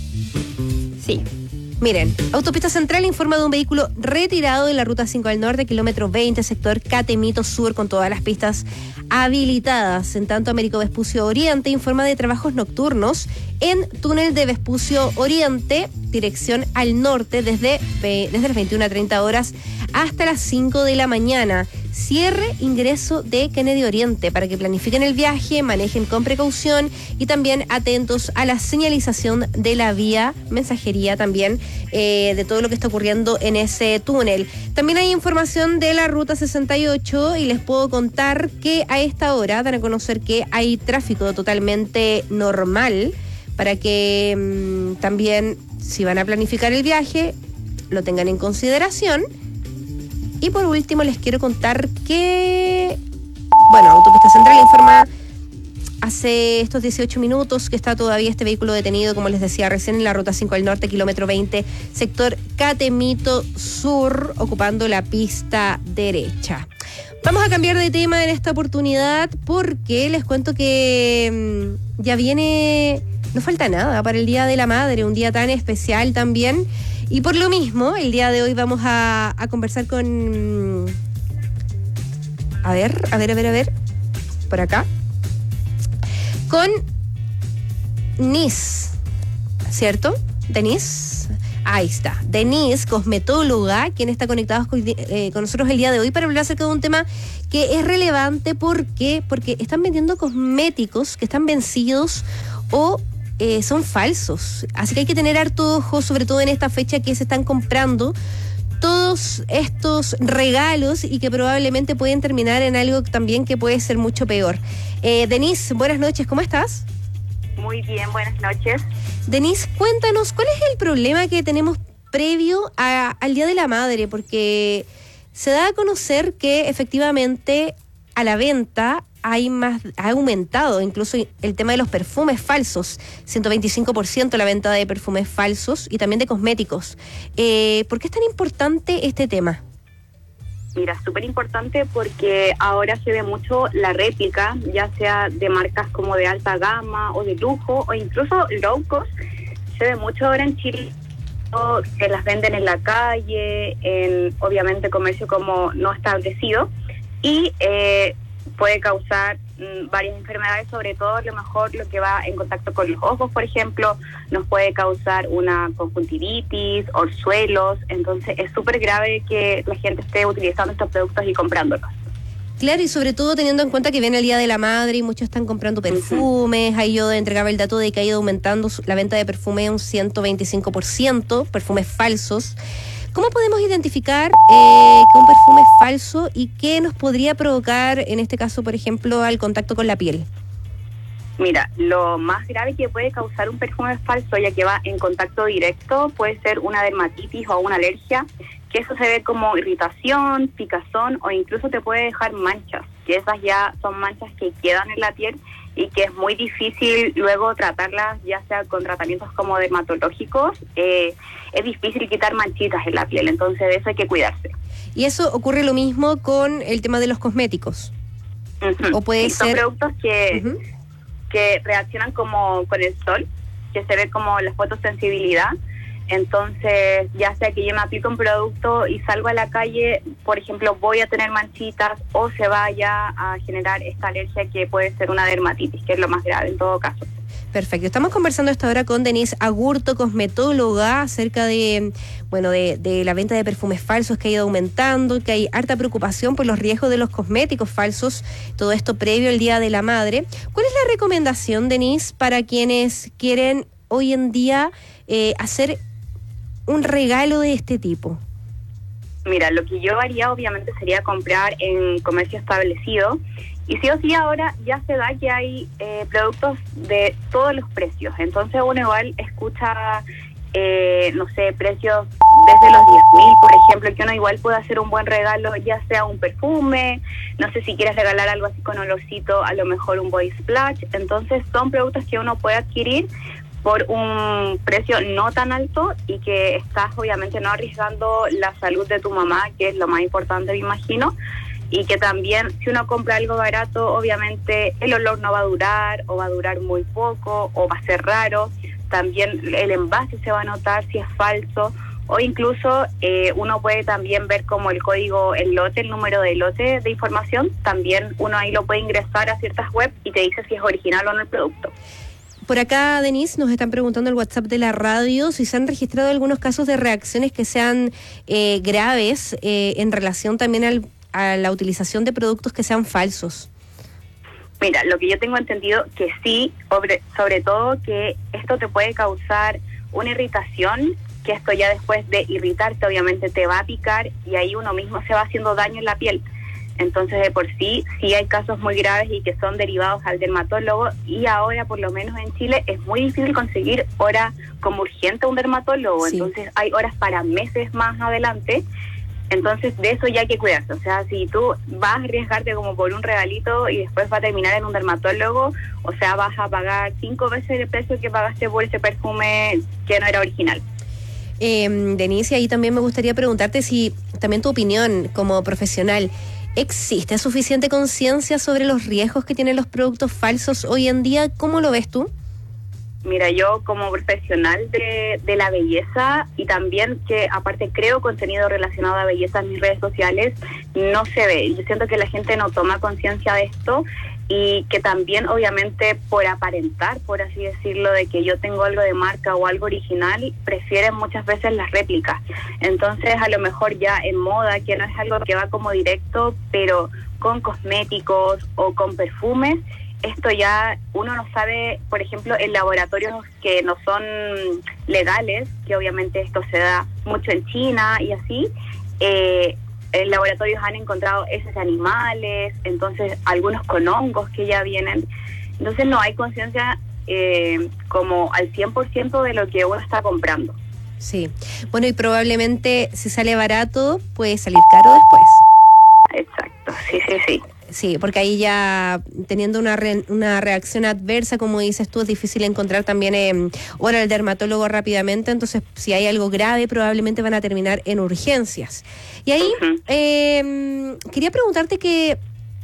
Speaker 19: Sí. Miren, Autopista Central informa de un vehículo retirado de la Ruta cinco al norte, kilómetro veinte, sector Catemito Sur, con todas las pistas habilitadas. En tanto, Américo Vespucio Oriente informa de trabajos nocturnos en túnel de Vespucio Oriente, dirección al norte, desde, desde las veintiuna a treinta horas hasta las cinco de la mañana. Cierre ingreso de Kennedy Oriente para que planifiquen el viaje, manejen con precaución y también atentos a la señalización de la vía, mensajería también eh, de todo lo que está ocurriendo en ese túnel. También hay información de la Ruta sesenta y ocho y les puedo contar que a esta hora dan a conocer que hay tráfico totalmente normal para que mmm, también, si van a planificar el viaje, lo tengan en consideración. Y por último les quiero contar que, bueno, Autopista Central informa hace estos dieciocho minutos que está todavía este vehículo detenido, como les decía recién, en la Ruta cinco al norte, kilómetro veinte, sector Catemito Sur, ocupando la pista derecha. Vamos a cambiar de tema en esta oportunidad porque les cuento que mmm, ya viene, no falta nada para el Día de la Madre, un día tan especial también. Y por lo mismo, el día de hoy vamos a, a conversar con... A ver, a ver, a ver, a ver. Por acá. Con Denise, ¿cierto? Denise. Ahí está. Denise, cosmetóloga, quien está conectada con, eh, con nosotros el día de hoy para hablar acerca de un tema que es relevante. ¿Por qué? Porque están vendiendo cosméticos que están vencidos o... Eh, son falsos, así que hay que tener harto ojo, sobre todo en esta fecha que se están comprando todos estos regalos y que probablemente pueden terminar en algo también que puede ser mucho peor. Eh, Denise, buenas noches, ¿cómo estás?
Speaker 3: Muy bien, buenas noches.
Speaker 19: Denise, cuéntanos, ¿cuál es el problema que tenemos previo a, al Día de la Madre? Porque se da a conocer que efectivamente a la venta hay más, ha aumentado incluso el tema de los perfumes falsos, ciento veinticinco por ciento la venta de perfumes falsos y también de cosméticos. Eh, ¿Por qué es tan importante este tema?
Speaker 3: Mira, súper importante porque ahora se ve mucho la réplica, ya sea de marcas como de alta gama o de lujo o incluso low cost. Se ve mucho ahora en Chile, que las venden en la calle, en obviamente comercio como no establecido y eh, puede causar mmm, varias enfermedades, sobre todo a lo mejor lo que va en contacto con los ojos, por ejemplo, nos puede causar una conjuntivitis, orzuelos, entonces es súper grave que la gente esté utilizando estos productos y comprándolos.
Speaker 19: Claro, y sobre todo teniendo en cuenta que viene el Día de la Madre y muchos están comprando perfumes. Uh-huh. Ahí yo entregaba el dato de que ha ido aumentando la venta de perfume un ciento veinticinco por ciento, perfumes falsos. ¿Cómo podemos identificar eh, que un perfume es falso y qué nos podría provocar, en este caso, por ejemplo, al contacto con la piel?
Speaker 3: Mira, lo más grave que puede causar un perfume falso, ya que va en contacto directo, puede ser una dermatitis o una alergia, que eso se ve como irritación, picazón o incluso te puede dejar manchas, que esas ya son manchas que quedan en la piel y que es muy difícil luego tratarlas, ya sea con tratamientos como dermatológicos, eh, es difícil quitar manchitas en la piel, entonces de eso hay que cuidarse.
Speaker 19: ¿Y eso ocurre lo mismo con el tema de los cosméticos?
Speaker 3: Uh-huh.
Speaker 19: ¿O puede
Speaker 3: sí,
Speaker 19: ser...?
Speaker 3: Son productos que, uh-huh. que reaccionan como con el sol, que se ve como la fotosensibilidad. Entonces, ya sea que yo me aplico un producto y salgo a la calle, por ejemplo, voy a tener manchitas o se vaya a generar esta alergia que puede ser una dermatitis, que es lo más grave en todo caso.
Speaker 19: Perfecto. Estamos conversando esta hora con Denise Agurto, cosmetóloga, acerca de, bueno, de, de la venta de perfumes falsos que ha ido aumentando, que hay harta preocupación por los riesgos de los cosméticos falsos, todo esto previo al Día de la Madre. ¿Cuál es la recomendación, Denise, para quienes quieren hoy en día eh, hacer un regalo de este tipo?
Speaker 3: Mira, lo que yo haría obviamente sería comprar en comercio establecido. Y sí o sí ahora ya se da que hay eh, productos de todos los precios. Entonces uno igual escucha, eh, no sé, precios desde los diez mil, por ejemplo, que uno igual puede hacer un buen regalo, ya sea un perfume, no sé si quieres regalar algo así con olorcito, a lo mejor un body splash. Entonces son productos que uno puede adquirir por un precio no tan alto y que estás obviamente no arriesgando la salud de tu mamá, que es lo más importante, me imagino. Y que también si uno compra algo barato, obviamente el olor no va a durar o va a durar muy poco o va a ser raro. También el envase se va a notar si es falso, o incluso eh, uno puede también ver como el código, el lote, el número de lote de información. También uno ahí lo puede ingresar a ciertas webs y te dice si es original o no el producto.
Speaker 19: Por acá, Denise, nos están preguntando el WhatsApp de la radio si se han registrado algunos casos de reacciones que sean eh, graves eh, en relación también al a la utilización de productos que sean falsos.
Speaker 3: Mira, lo que yo tengo entendido que sí, sobre, sobre todo que esto te puede causar una irritación, que esto ya después de irritarte obviamente te va a picar y ahí uno mismo se va haciendo daño en la piel. Entonces de por sí, sí hay casos muy graves y que son derivados al dermatólogo, y ahora por lo menos en Chile es muy difícil conseguir hora como urgente a un dermatólogo, sí. Entonces hay horas para meses más adelante. Entonces de eso ya hay que cuidarse, o sea, si tú vas a arriesgarte como por un regalito y después va a terminar en un dermatólogo, o sea, vas a pagar cinco veces el precio que pagaste por ese perfume que no era original.
Speaker 19: Eh, Denise, ahí también me gustaría preguntarte si también tu opinión como profesional, ¿existe suficiente conciencia sobre los riesgos que tienen los productos falsos hoy en día? ¿Cómo lo ves tú?
Speaker 3: Mira, yo como profesional de, de la belleza, y también que aparte creo contenido relacionado a belleza en mis redes sociales, no se ve. Yo siento que la gente no toma conciencia de esto, y que también obviamente por aparentar, por así decirlo, de que yo tengo algo de marca o algo original, prefieren muchas veces las réplicas. Entonces a lo mejor ya en moda, que no es algo que va como directo, pero con cosméticos o con perfumes, esto ya uno no sabe, por ejemplo, en laboratorios que no son legales, que obviamente esto se da mucho en China y así, eh, en laboratorios han encontrado heces de animales, entonces algunos con hongos que ya vienen. Entonces no hay conciencia eh, como al cien por ciento de lo que uno está comprando.
Speaker 19: Sí, bueno, y probablemente si sale barato puede salir caro después.
Speaker 3: Exacto, sí, sí, sí.
Speaker 19: Sí, porque ahí ya teniendo una re, una reacción adversa, como dices tú, es difícil encontrar también eh, hora al dermatólogo rápidamente, entonces si hay algo grave probablemente van a terminar en urgencias. Y ahí uh-huh. eh, quería preguntarte que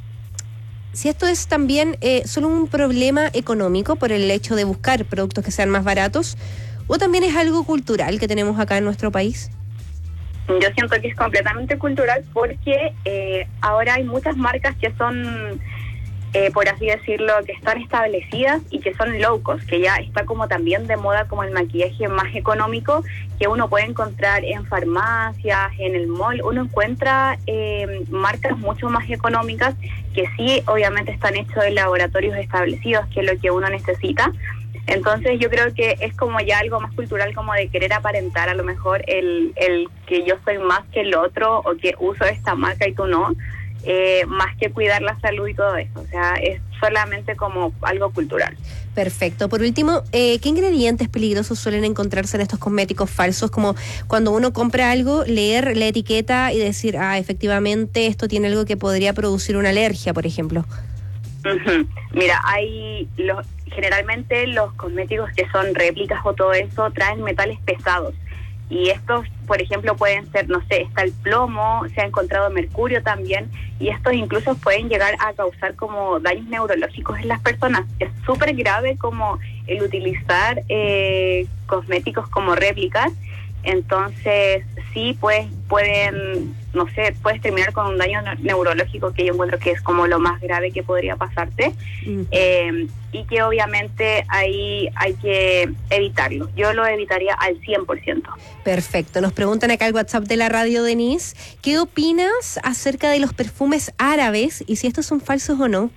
Speaker 19: si esto es también eh, solo un problema económico por el hecho de buscar productos que sean más baratos, o también es algo cultural que tenemos acá en nuestro país.
Speaker 3: Yo siento que es completamente cultural porque eh, ahora hay muchas marcas que son, eh, por así decirlo, que están establecidas y que son low cost, que ya está como también de moda como el maquillaje más económico, que uno puede encontrar en farmacias, en el mall. Uno encuentra eh, marcas mucho más económicas que sí, obviamente están hechos en laboratorios establecidos, que es lo que uno necesita. Entonces yo creo que es como ya algo más cultural, como de querer aparentar a lo mejor el, el que yo soy más que el otro, o que uso esta marca y tú no, eh, más que cuidar la salud y todo eso. O sea, es solamente como algo cultural.
Speaker 19: Perfecto. Por último, eh, ¿qué ingredientes peligrosos suelen encontrarse en estos cosméticos falsos? Como cuando uno compra algo, leer la etiqueta y decir, ah, efectivamente esto tiene algo que podría producir una alergia, por ejemplo.
Speaker 3: Uh-huh. Mira, hay los generalmente los cosméticos que son réplicas o todo eso traen metales pesados, y estos, por ejemplo, pueden ser, no sé, está el plomo, se ha encontrado mercurio también, y estos incluso pueden llegar a causar como daños neurológicos en las personas. Es súper grave como el utilizar eh, cosméticos como réplicas. Entonces sí, pues pueden no sé, puedes terminar con un daño ne- neurológico que yo encuentro que es como lo más grave que podría pasarte. Uh-huh. eh, y que obviamente ahí hay que evitarlo. Yo lo evitaría al cien por ciento.
Speaker 19: Perfecto. Nos preguntan acá al WhatsApp de la radio, Denise, ¿qué opinas acerca de los perfumes árabes y si estos son falsos o no?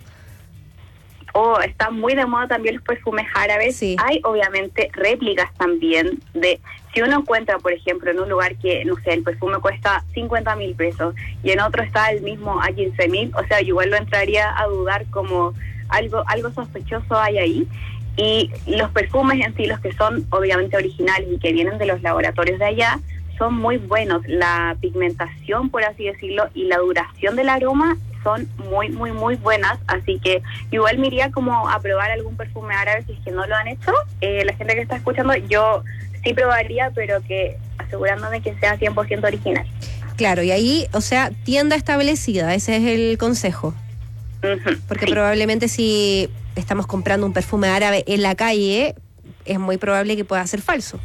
Speaker 3: Oh, están muy de moda también los perfumes árabes. Sí. Hay obviamente réplicas también de, si uno encuentra, por ejemplo, en un lugar que, no sé, el perfume cuesta cincuenta mil pesos y en otro está el mismo a quince mil, o sea, igual lo entraría a dudar como algo, algo sospechoso hay ahí. Y los perfumes en sí, los que son obviamente originales y que vienen de los laboratorios de allá, son muy buenos. La pigmentación, por así decirlo, y la duración del aroma son muy, muy, muy buenas, así que igual me iría como a probar algún perfume árabe si es que no lo han hecho. Eh, la gente que está escuchando, yo sí probaría, pero que asegurándome que sea cien por ciento original.
Speaker 19: Claro, y ahí, o sea, tienda establecida, ese es el consejo. Uh-huh, Porque sí. probablemente si estamos comprando un perfume árabe en la calle, es muy probable que pueda ser falso.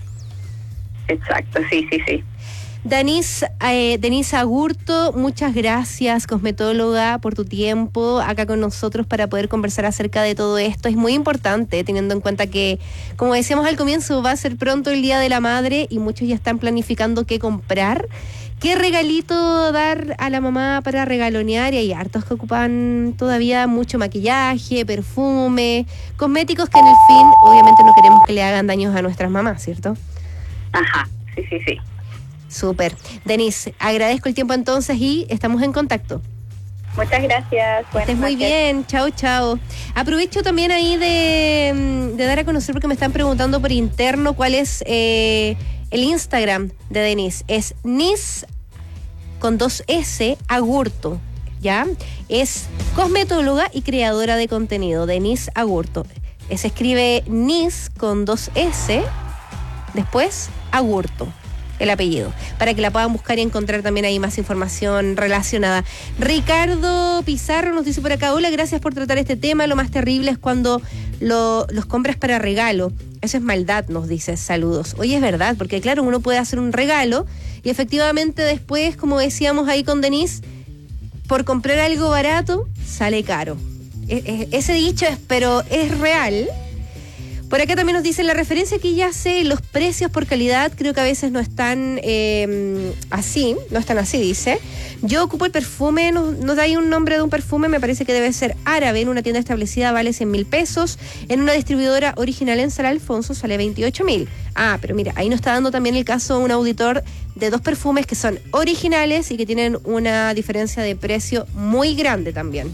Speaker 3: Exacto, sí, sí, sí.
Speaker 19: Denise, eh, Denise Agurto, muchas gracias, cosmetóloga, por tu tiempo acá con nosotros para poder conversar acerca de todo esto. Es muy importante, teniendo en cuenta que, como decíamos al comienzo, va a ser pronto el Día de la Madre y muchos ya están planificando qué comprar, qué regalito dar a la mamá para regalonear, y hay hartos que ocupan todavía mucho maquillaje, perfume, cosméticos que en el fin, obviamente no queremos que le hagan daños a nuestras mamás, ¿cierto?
Speaker 3: Ajá, sí, sí, sí.
Speaker 19: Súper. Denise, agradezco el tiempo entonces y estamos en contacto.
Speaker 3: Muchas gracias.
Speaker 19: Estés muy bien. Chao, chao. Aprovecho también ahí de, de dar a conocer, porque me están preguntando por interno cuál es eh, el Instagram de Denise. Es Nis con dos S Agurto, ¿ya? Es cosmetóloga y creadora de contenido, Denise Agurto. Se escribe Nis con dos S, después Agurto, el apellido, para que la puedan buscar y encontrar también ahí más información relacionada. Ricardo Pizarro nos dice por acá: hola, gracias por tratar este tema. Lo más terrible es cuando lo, los compras para regalo. Eso es maldad, nos dice. Saludos. Oye, es verdad, porque claro, uno puede hacer un regalo y efectivamente después, como decíamos ahí con Denise, por comprar algo barato sale caro. E- e- ese dicho es, pero es real. Por acá también nos dicen la referencia que ya sé, los precios por calidad creo que a veces no están eh, así, no están así, dice. Yo ocupo el perfume, nos, nos da ahí un nombre de un perfume, me parece que debe ser árabe, en una tienda establecida vale cien mil pesos, en una distribuidora original en San Alfonso sale veintiocho mil. Ah, pero mira, ahí nos está dando también el caso un auditor de dos perfumes que son originales y que tienen una diferencia de precio muy grande también.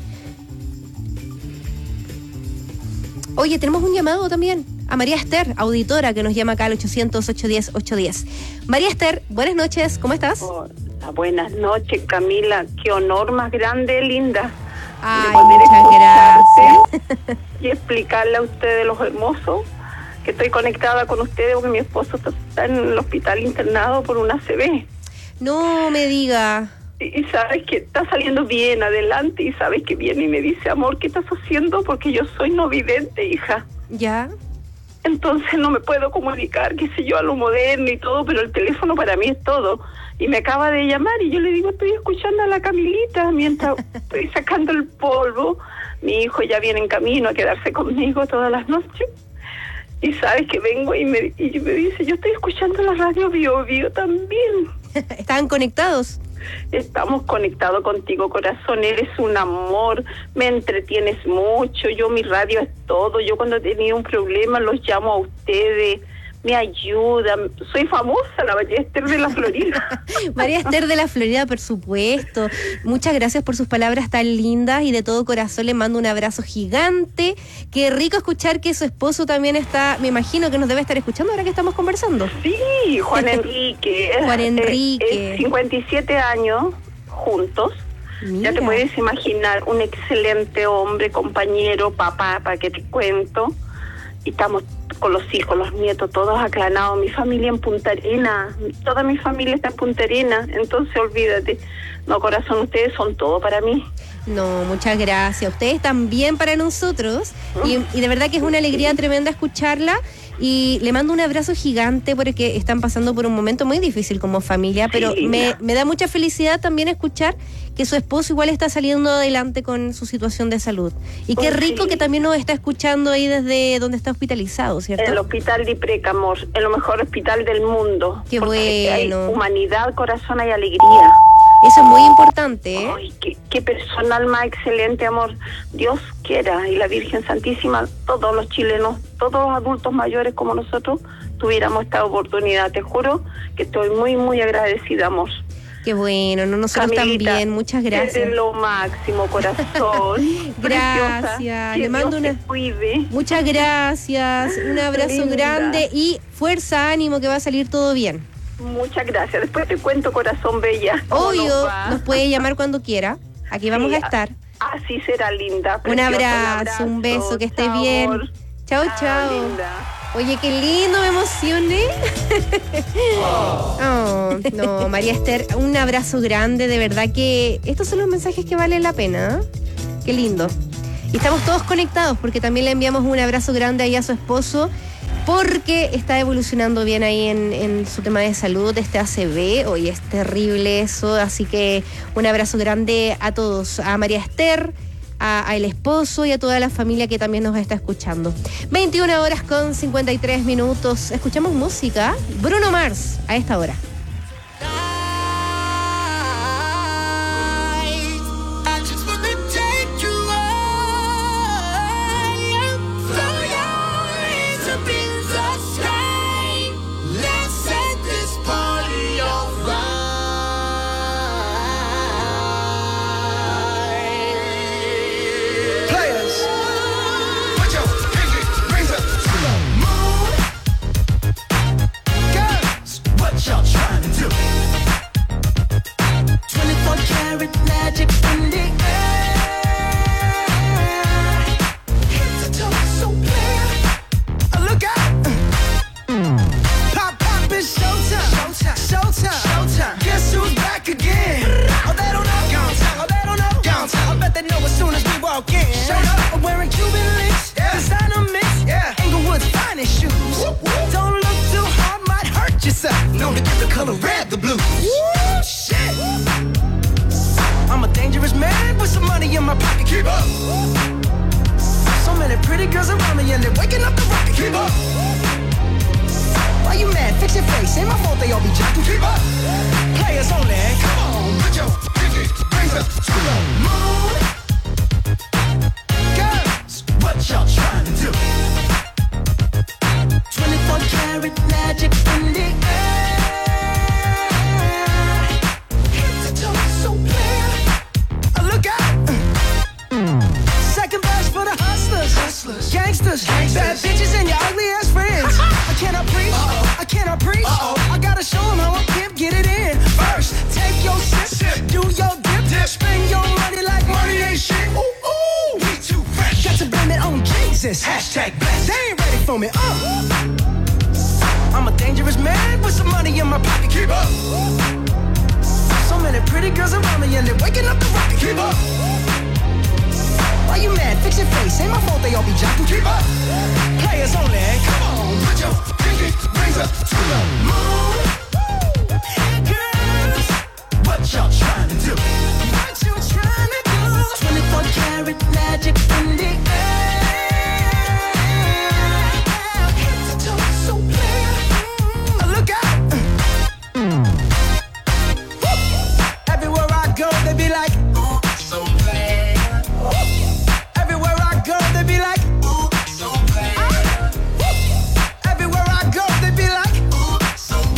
Speaker 19: Oye, tenemos un llamado también a María Esther, auditora, que nos llama acá al ochocientos, ochocientos diez, ochocientos diez. María Esther, buenas noches, ¿cómo estás?
Speaker 1: Hola, buenas noches, Camila. Qué honor más grande, linda.
Speaker 19: Ay, muchas gracias.
Speaker 1: Y explicarle a ustedes, los hermosos, que estoy conectada con ustedes porque mi esposo está en el hospital internado por una A C V.
Speaker 19: No me diga.
Speaker 1: Y, y sabes que está saliendo bien adelante y sabes que viene y me dice: amor, ¿qué estás haciendo? Porque yo soy no vidente, hija.
Speaker 19: ¿Ya?
Speaker 1: Entonces no me puedo comunicar, qué sé yo, a lo moderno y todo, pero el teléfono para mí es todo. Y me acaba de llamar y yo le digo: estoy escuchando a la Camilita mientras estoy sacando el polvo. Mi hijo ya viene en camino a quedarse conmigo todas las noches. Y sabes que vengo y me, y me dice: yo estoy escuchando la radio Bio Bio también.
Speaker 19: ¿Estaban conectados?
Speaker 1: Estamos conectados contigo, corazón. Eres un amor, me entretienes mucho. Yo, mi radio es todo. Yo cuando he tenido un problema los llamo a ustedes, me ayudan. Soy famosa, la María Esther de la Florida.
Speaker 19: María Esther de la Florida, por supuesto. Muchas gracias por sus palabras tan lindas y de todo corazón le mando un abrazo gigante. Qué rico escuchar que su esposo también está, me imagino que nos debe estar escuchando ahora que estamos conversando.
Speaker 1: Sí, Juan Enrique.
Speaker 19: Juan Enrique.
Speaker 1: Eh, eh, cincuenta y siete años juntos. Mira. Ya te puedes imaginar, un excelente hombre, compañero, papá, para que te cuento. Y estamos con los hijos, los nietos, todos aclanados. Mi familia en Punta Arenas, toda mi familia está en Punta Arenas, entonces olvídate. No, corazón, ustedes son todo para mí.
Speaker 19: No, muchas gracias. Ustedes también para nosotros. Y, y de verdad que es una alegría tremenda escucharla. Y le mando un abrazo gigante porque están pasando por un momento muy difícil como familia, pero
Speaker 1: Sí,
Speaker 19: me,
Speaker 1: linda.
Speaker 19: me da mucha felicidad también escuchar que su esposo igual está saliendo adelante con su situación de salud. Y qué
Speaker 1: Oh,
Speaker 19: rico
Speaker 1: sí.
Speaker 19: que también nos está escuchando ahí desde donde está hospitalizado, ¿cierto?
Speaker 1: El hospital de Ipreca, amor, el mejor hospital del mundo.
Speaker 19: Qué
Speaker 1: Porque hay
Speaker 19: bueno.
Speaker 1: humanidad, corazón, hay alegría.
Speaker 19: Eso es muy importante, ¿eh?
Speaker 1: Ay, qué, qué personal más excelente, amor. Dios quiera, y la Virgen Santísima, todos los chilenos, todos los adultos mayores como nosotros, tuviéramos esta oportunidad. Te juro que estoy muy, muy agradecida, amor.
Speaker 19: Qué bueno, no, nosotros
Speaker 1: Camilita,
Speaker 19: también, muchas gracias.
Speaker 1: eres lo máximo, corazón.
Speaker 19: Gracias,
Speaker 1: Preciosa.
Speaker 19: le
Speaker 1: Que
Speaker 19: mando
Speaker 1: Dios
Speaker 19: una...
Speaker 1: te cuide.
Speaker 19: Muchas gracias, un abrazo
Speaker 1: Linda.
Speaker 19: grande y fuerza, ánimo, que va a salir todo bien.
Speaker 1: Muchas gracias. Después te cuento, corazón bella. cómo
Speaker 19: Obvio,
Speaker 1: nos va.
Speaker 19: nos puede llamar cuando quiera. Aquí vamos
Speaker 1: Sí,
Speaker 19: a estar.
Speaker 1: Así será, linda.
Speaker 19: Un
Speaker 1: preciosa,
Speaker 19: abrazo, un beso, que esté
Speaker 1: Chao,
Speaker 19: bien.
Speaker 1: amor.
Speaker 19: Chao, chao.
Speaker 1: linda.
Speaker 19: Oye, qué lindo, me emocioné. Oh, no, María Esther, un abrazo grande, de verdad que estos son los mensajes que valen la pena. ¿eh? Qué lindo. Y estamos todos conectados porque también le enviamos un abrazo grande ahí a su esposo porque está evolucionando bien ahí en, en su tema de salud, este A C V. Hoy es terrible eso, así que un abrazo grande a todos, a María Esther, a, a el esposo y a toda la familia que también nos está escuchando. veintiuna horas con cincuenta y tres minutos. Escuchamos música. Bruno Mars a esta hora.
Speaker 8: I just wanna take you high, throw your hands up in the sky. Let's set this party on fire. Players, put your pinky rings up to the moon. Girls, what y'all trying to do? twenty-four karat magic in the air. Head to toe, so clear. Oh, look out! Pop, pop, it's showtime. Showtime. Showtime. Showtime. Guess who's back again? Oh, they don't know. Downtown. Oh, they don't know. Downtown. I bet they know as soon as we walk in. Showed up. I'm wearing Cuban links. Yeah. Designer mix. Yeah. Inglewood's finest shoes. Whoop, whoop. Don't look too hard, might hurt yourself. Known to give the color red the blues. Woo, shit. I'm a dangerous man with some money in my pocket. Keep up. So many pretty girls around me and they're waking up the rocket. Keep up. Why you mad? Fix your face. Ain't my fault they all be jocking. Keep up. Players only. Come on, put your pinky rings up to the moon. Girls, what y'all trying to do? twenty-four karat magic in the air. Head to toe, so clear. Oh, look out! Second verse for the hustlers, hustlers, gangsters, gangsters. Bad bitches and your ugly ass friends. I cannot preach, Uh-oh. I cannot preach. Uh-oh. I gotta show them how a pimp get it in. First, take your sip, sip. Do your dip, dip. Spend your money like money ain't shit. Ooh, ooh, we too fresh. Got to blame it on Jesus. Hashtag blessed. They ain't ready for me. Uh. I'm a dangerous man with some money in my pocket. Keep up. So many pretty girls around me and they're waking up the rocket. Keep up. Why you mad? Fix your face. Ain't my fault they all be jocking. Keep up. Players only. Come on, put your pinky rings up to the moon. Girls, what y'all trying to do? What you trying to do? twenty-four karat magic in the air. Head to toe, so clear. Oh, look out! Everywhere I go, they be like, ooh, so bad. Everywhere I go, they be like, ooh, so bad. Everywhere I go, they be like, ooh, so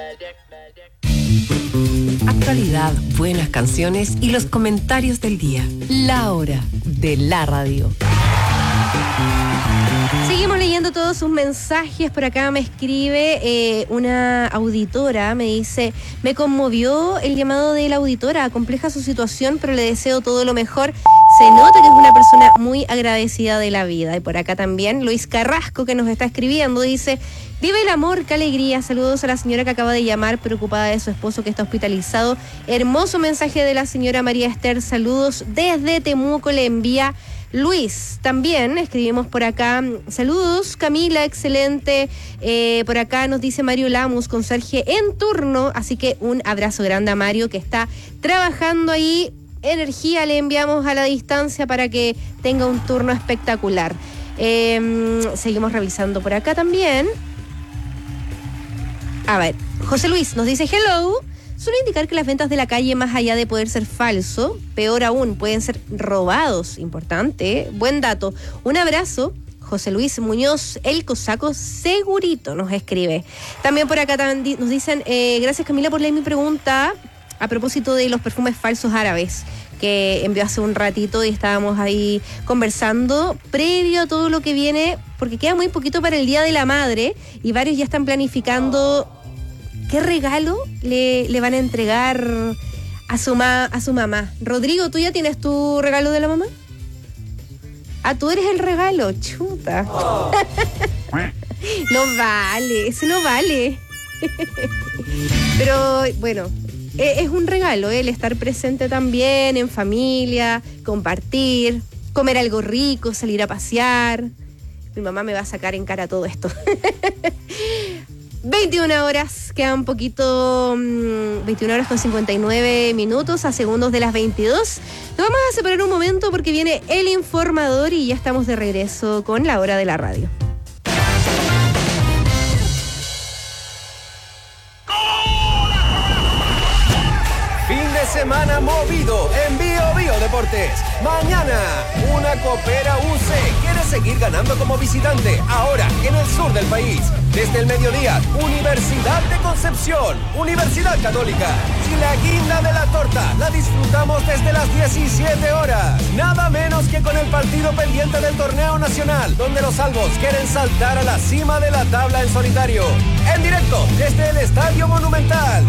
Speaker 2: Actualidad, buenas canciones y los comentarios del día. La hora de la radio.
Speaker 19: Seguimos leyendo todos sus mensajes. Por acá me escribe eh, una auditora, me dice: me conmovió el llamado de la auditora, compleja su situación, pero le deseo todo lo mejor. Se nota que es una persona muy agradecida de la vida. Y por acá también Luis Carrasco, que nos está escribiendo, dice: vive el amor, qué alegría. Saludos a la señora que acaba de llamar, preocupada de su esposo que está hospitalizado. Hermoso mensaje de la señora María Esther. Saludos desde Temuco, le envía Luis. También escribimos por acá: saludos Camila, excelente. Eh, por acá nos dice Mario Lamus, conserje en turno, así que un abrazo grande a Mario, que está trabajando ahí. Energía le enviamos a la distancia para que tenga un turno espectacular. Eh, seguimos revisando por acá también. A ver, José Luis nos dice: hello. Suele indicar que las ventas de la calle, más allá de poder ser falso, peor aún, pueden ser robados. Importante, ¿eh? Buen dato. Un abrazo. José Luis Muñoz, el cosaco segurito, nos escribe. También por acá nos dicen: eh, gracias Camila por leer mi pregunta a propósito de los perfumes falsos árabes que envió hace un ratito, y estábamos ahí conversando previo a todo lo que viene, porque queda muy poquito para el Día de la Madre y varios ya están planificando qué regalo le, le van a entregar a su, ma, a su mamá. Rodrigo, ¿tú ya tienes tu regalo de la mamá? Ah, tú eres el regalo, chuta. Oh. No vale, eso no vale. Pero bueno, es un regalo, ¿eh? El estar presente también en familia, compartir, comer algo rico, salir a pasear. Mi mamá me va a sacar en cara todo esto. veintiuna horas, queda un poquito, veintiuna horas con cincuenta y nueve minutos, a segundos de las veintidós. Nos vamos a separar un momento porque viene el informador y ya estamos de regreso con la hora de la radio.
Speaker 4: Semana movido en Bio Bio Deportes. Mañana, una Copera U C quiere seguir ganando como visitante, ahora en el sur del país. Desde el mediodía, Universidad de Concepción, Universidad Católica. Y la guinda de la torta la disfrutamos desde las diecisiete horas. Nada menos que con el partido pendiente del torneo nacional, donde los albos quieren saltar a la cima de la tabla en solitario. En directo desde el Estadio Monumental.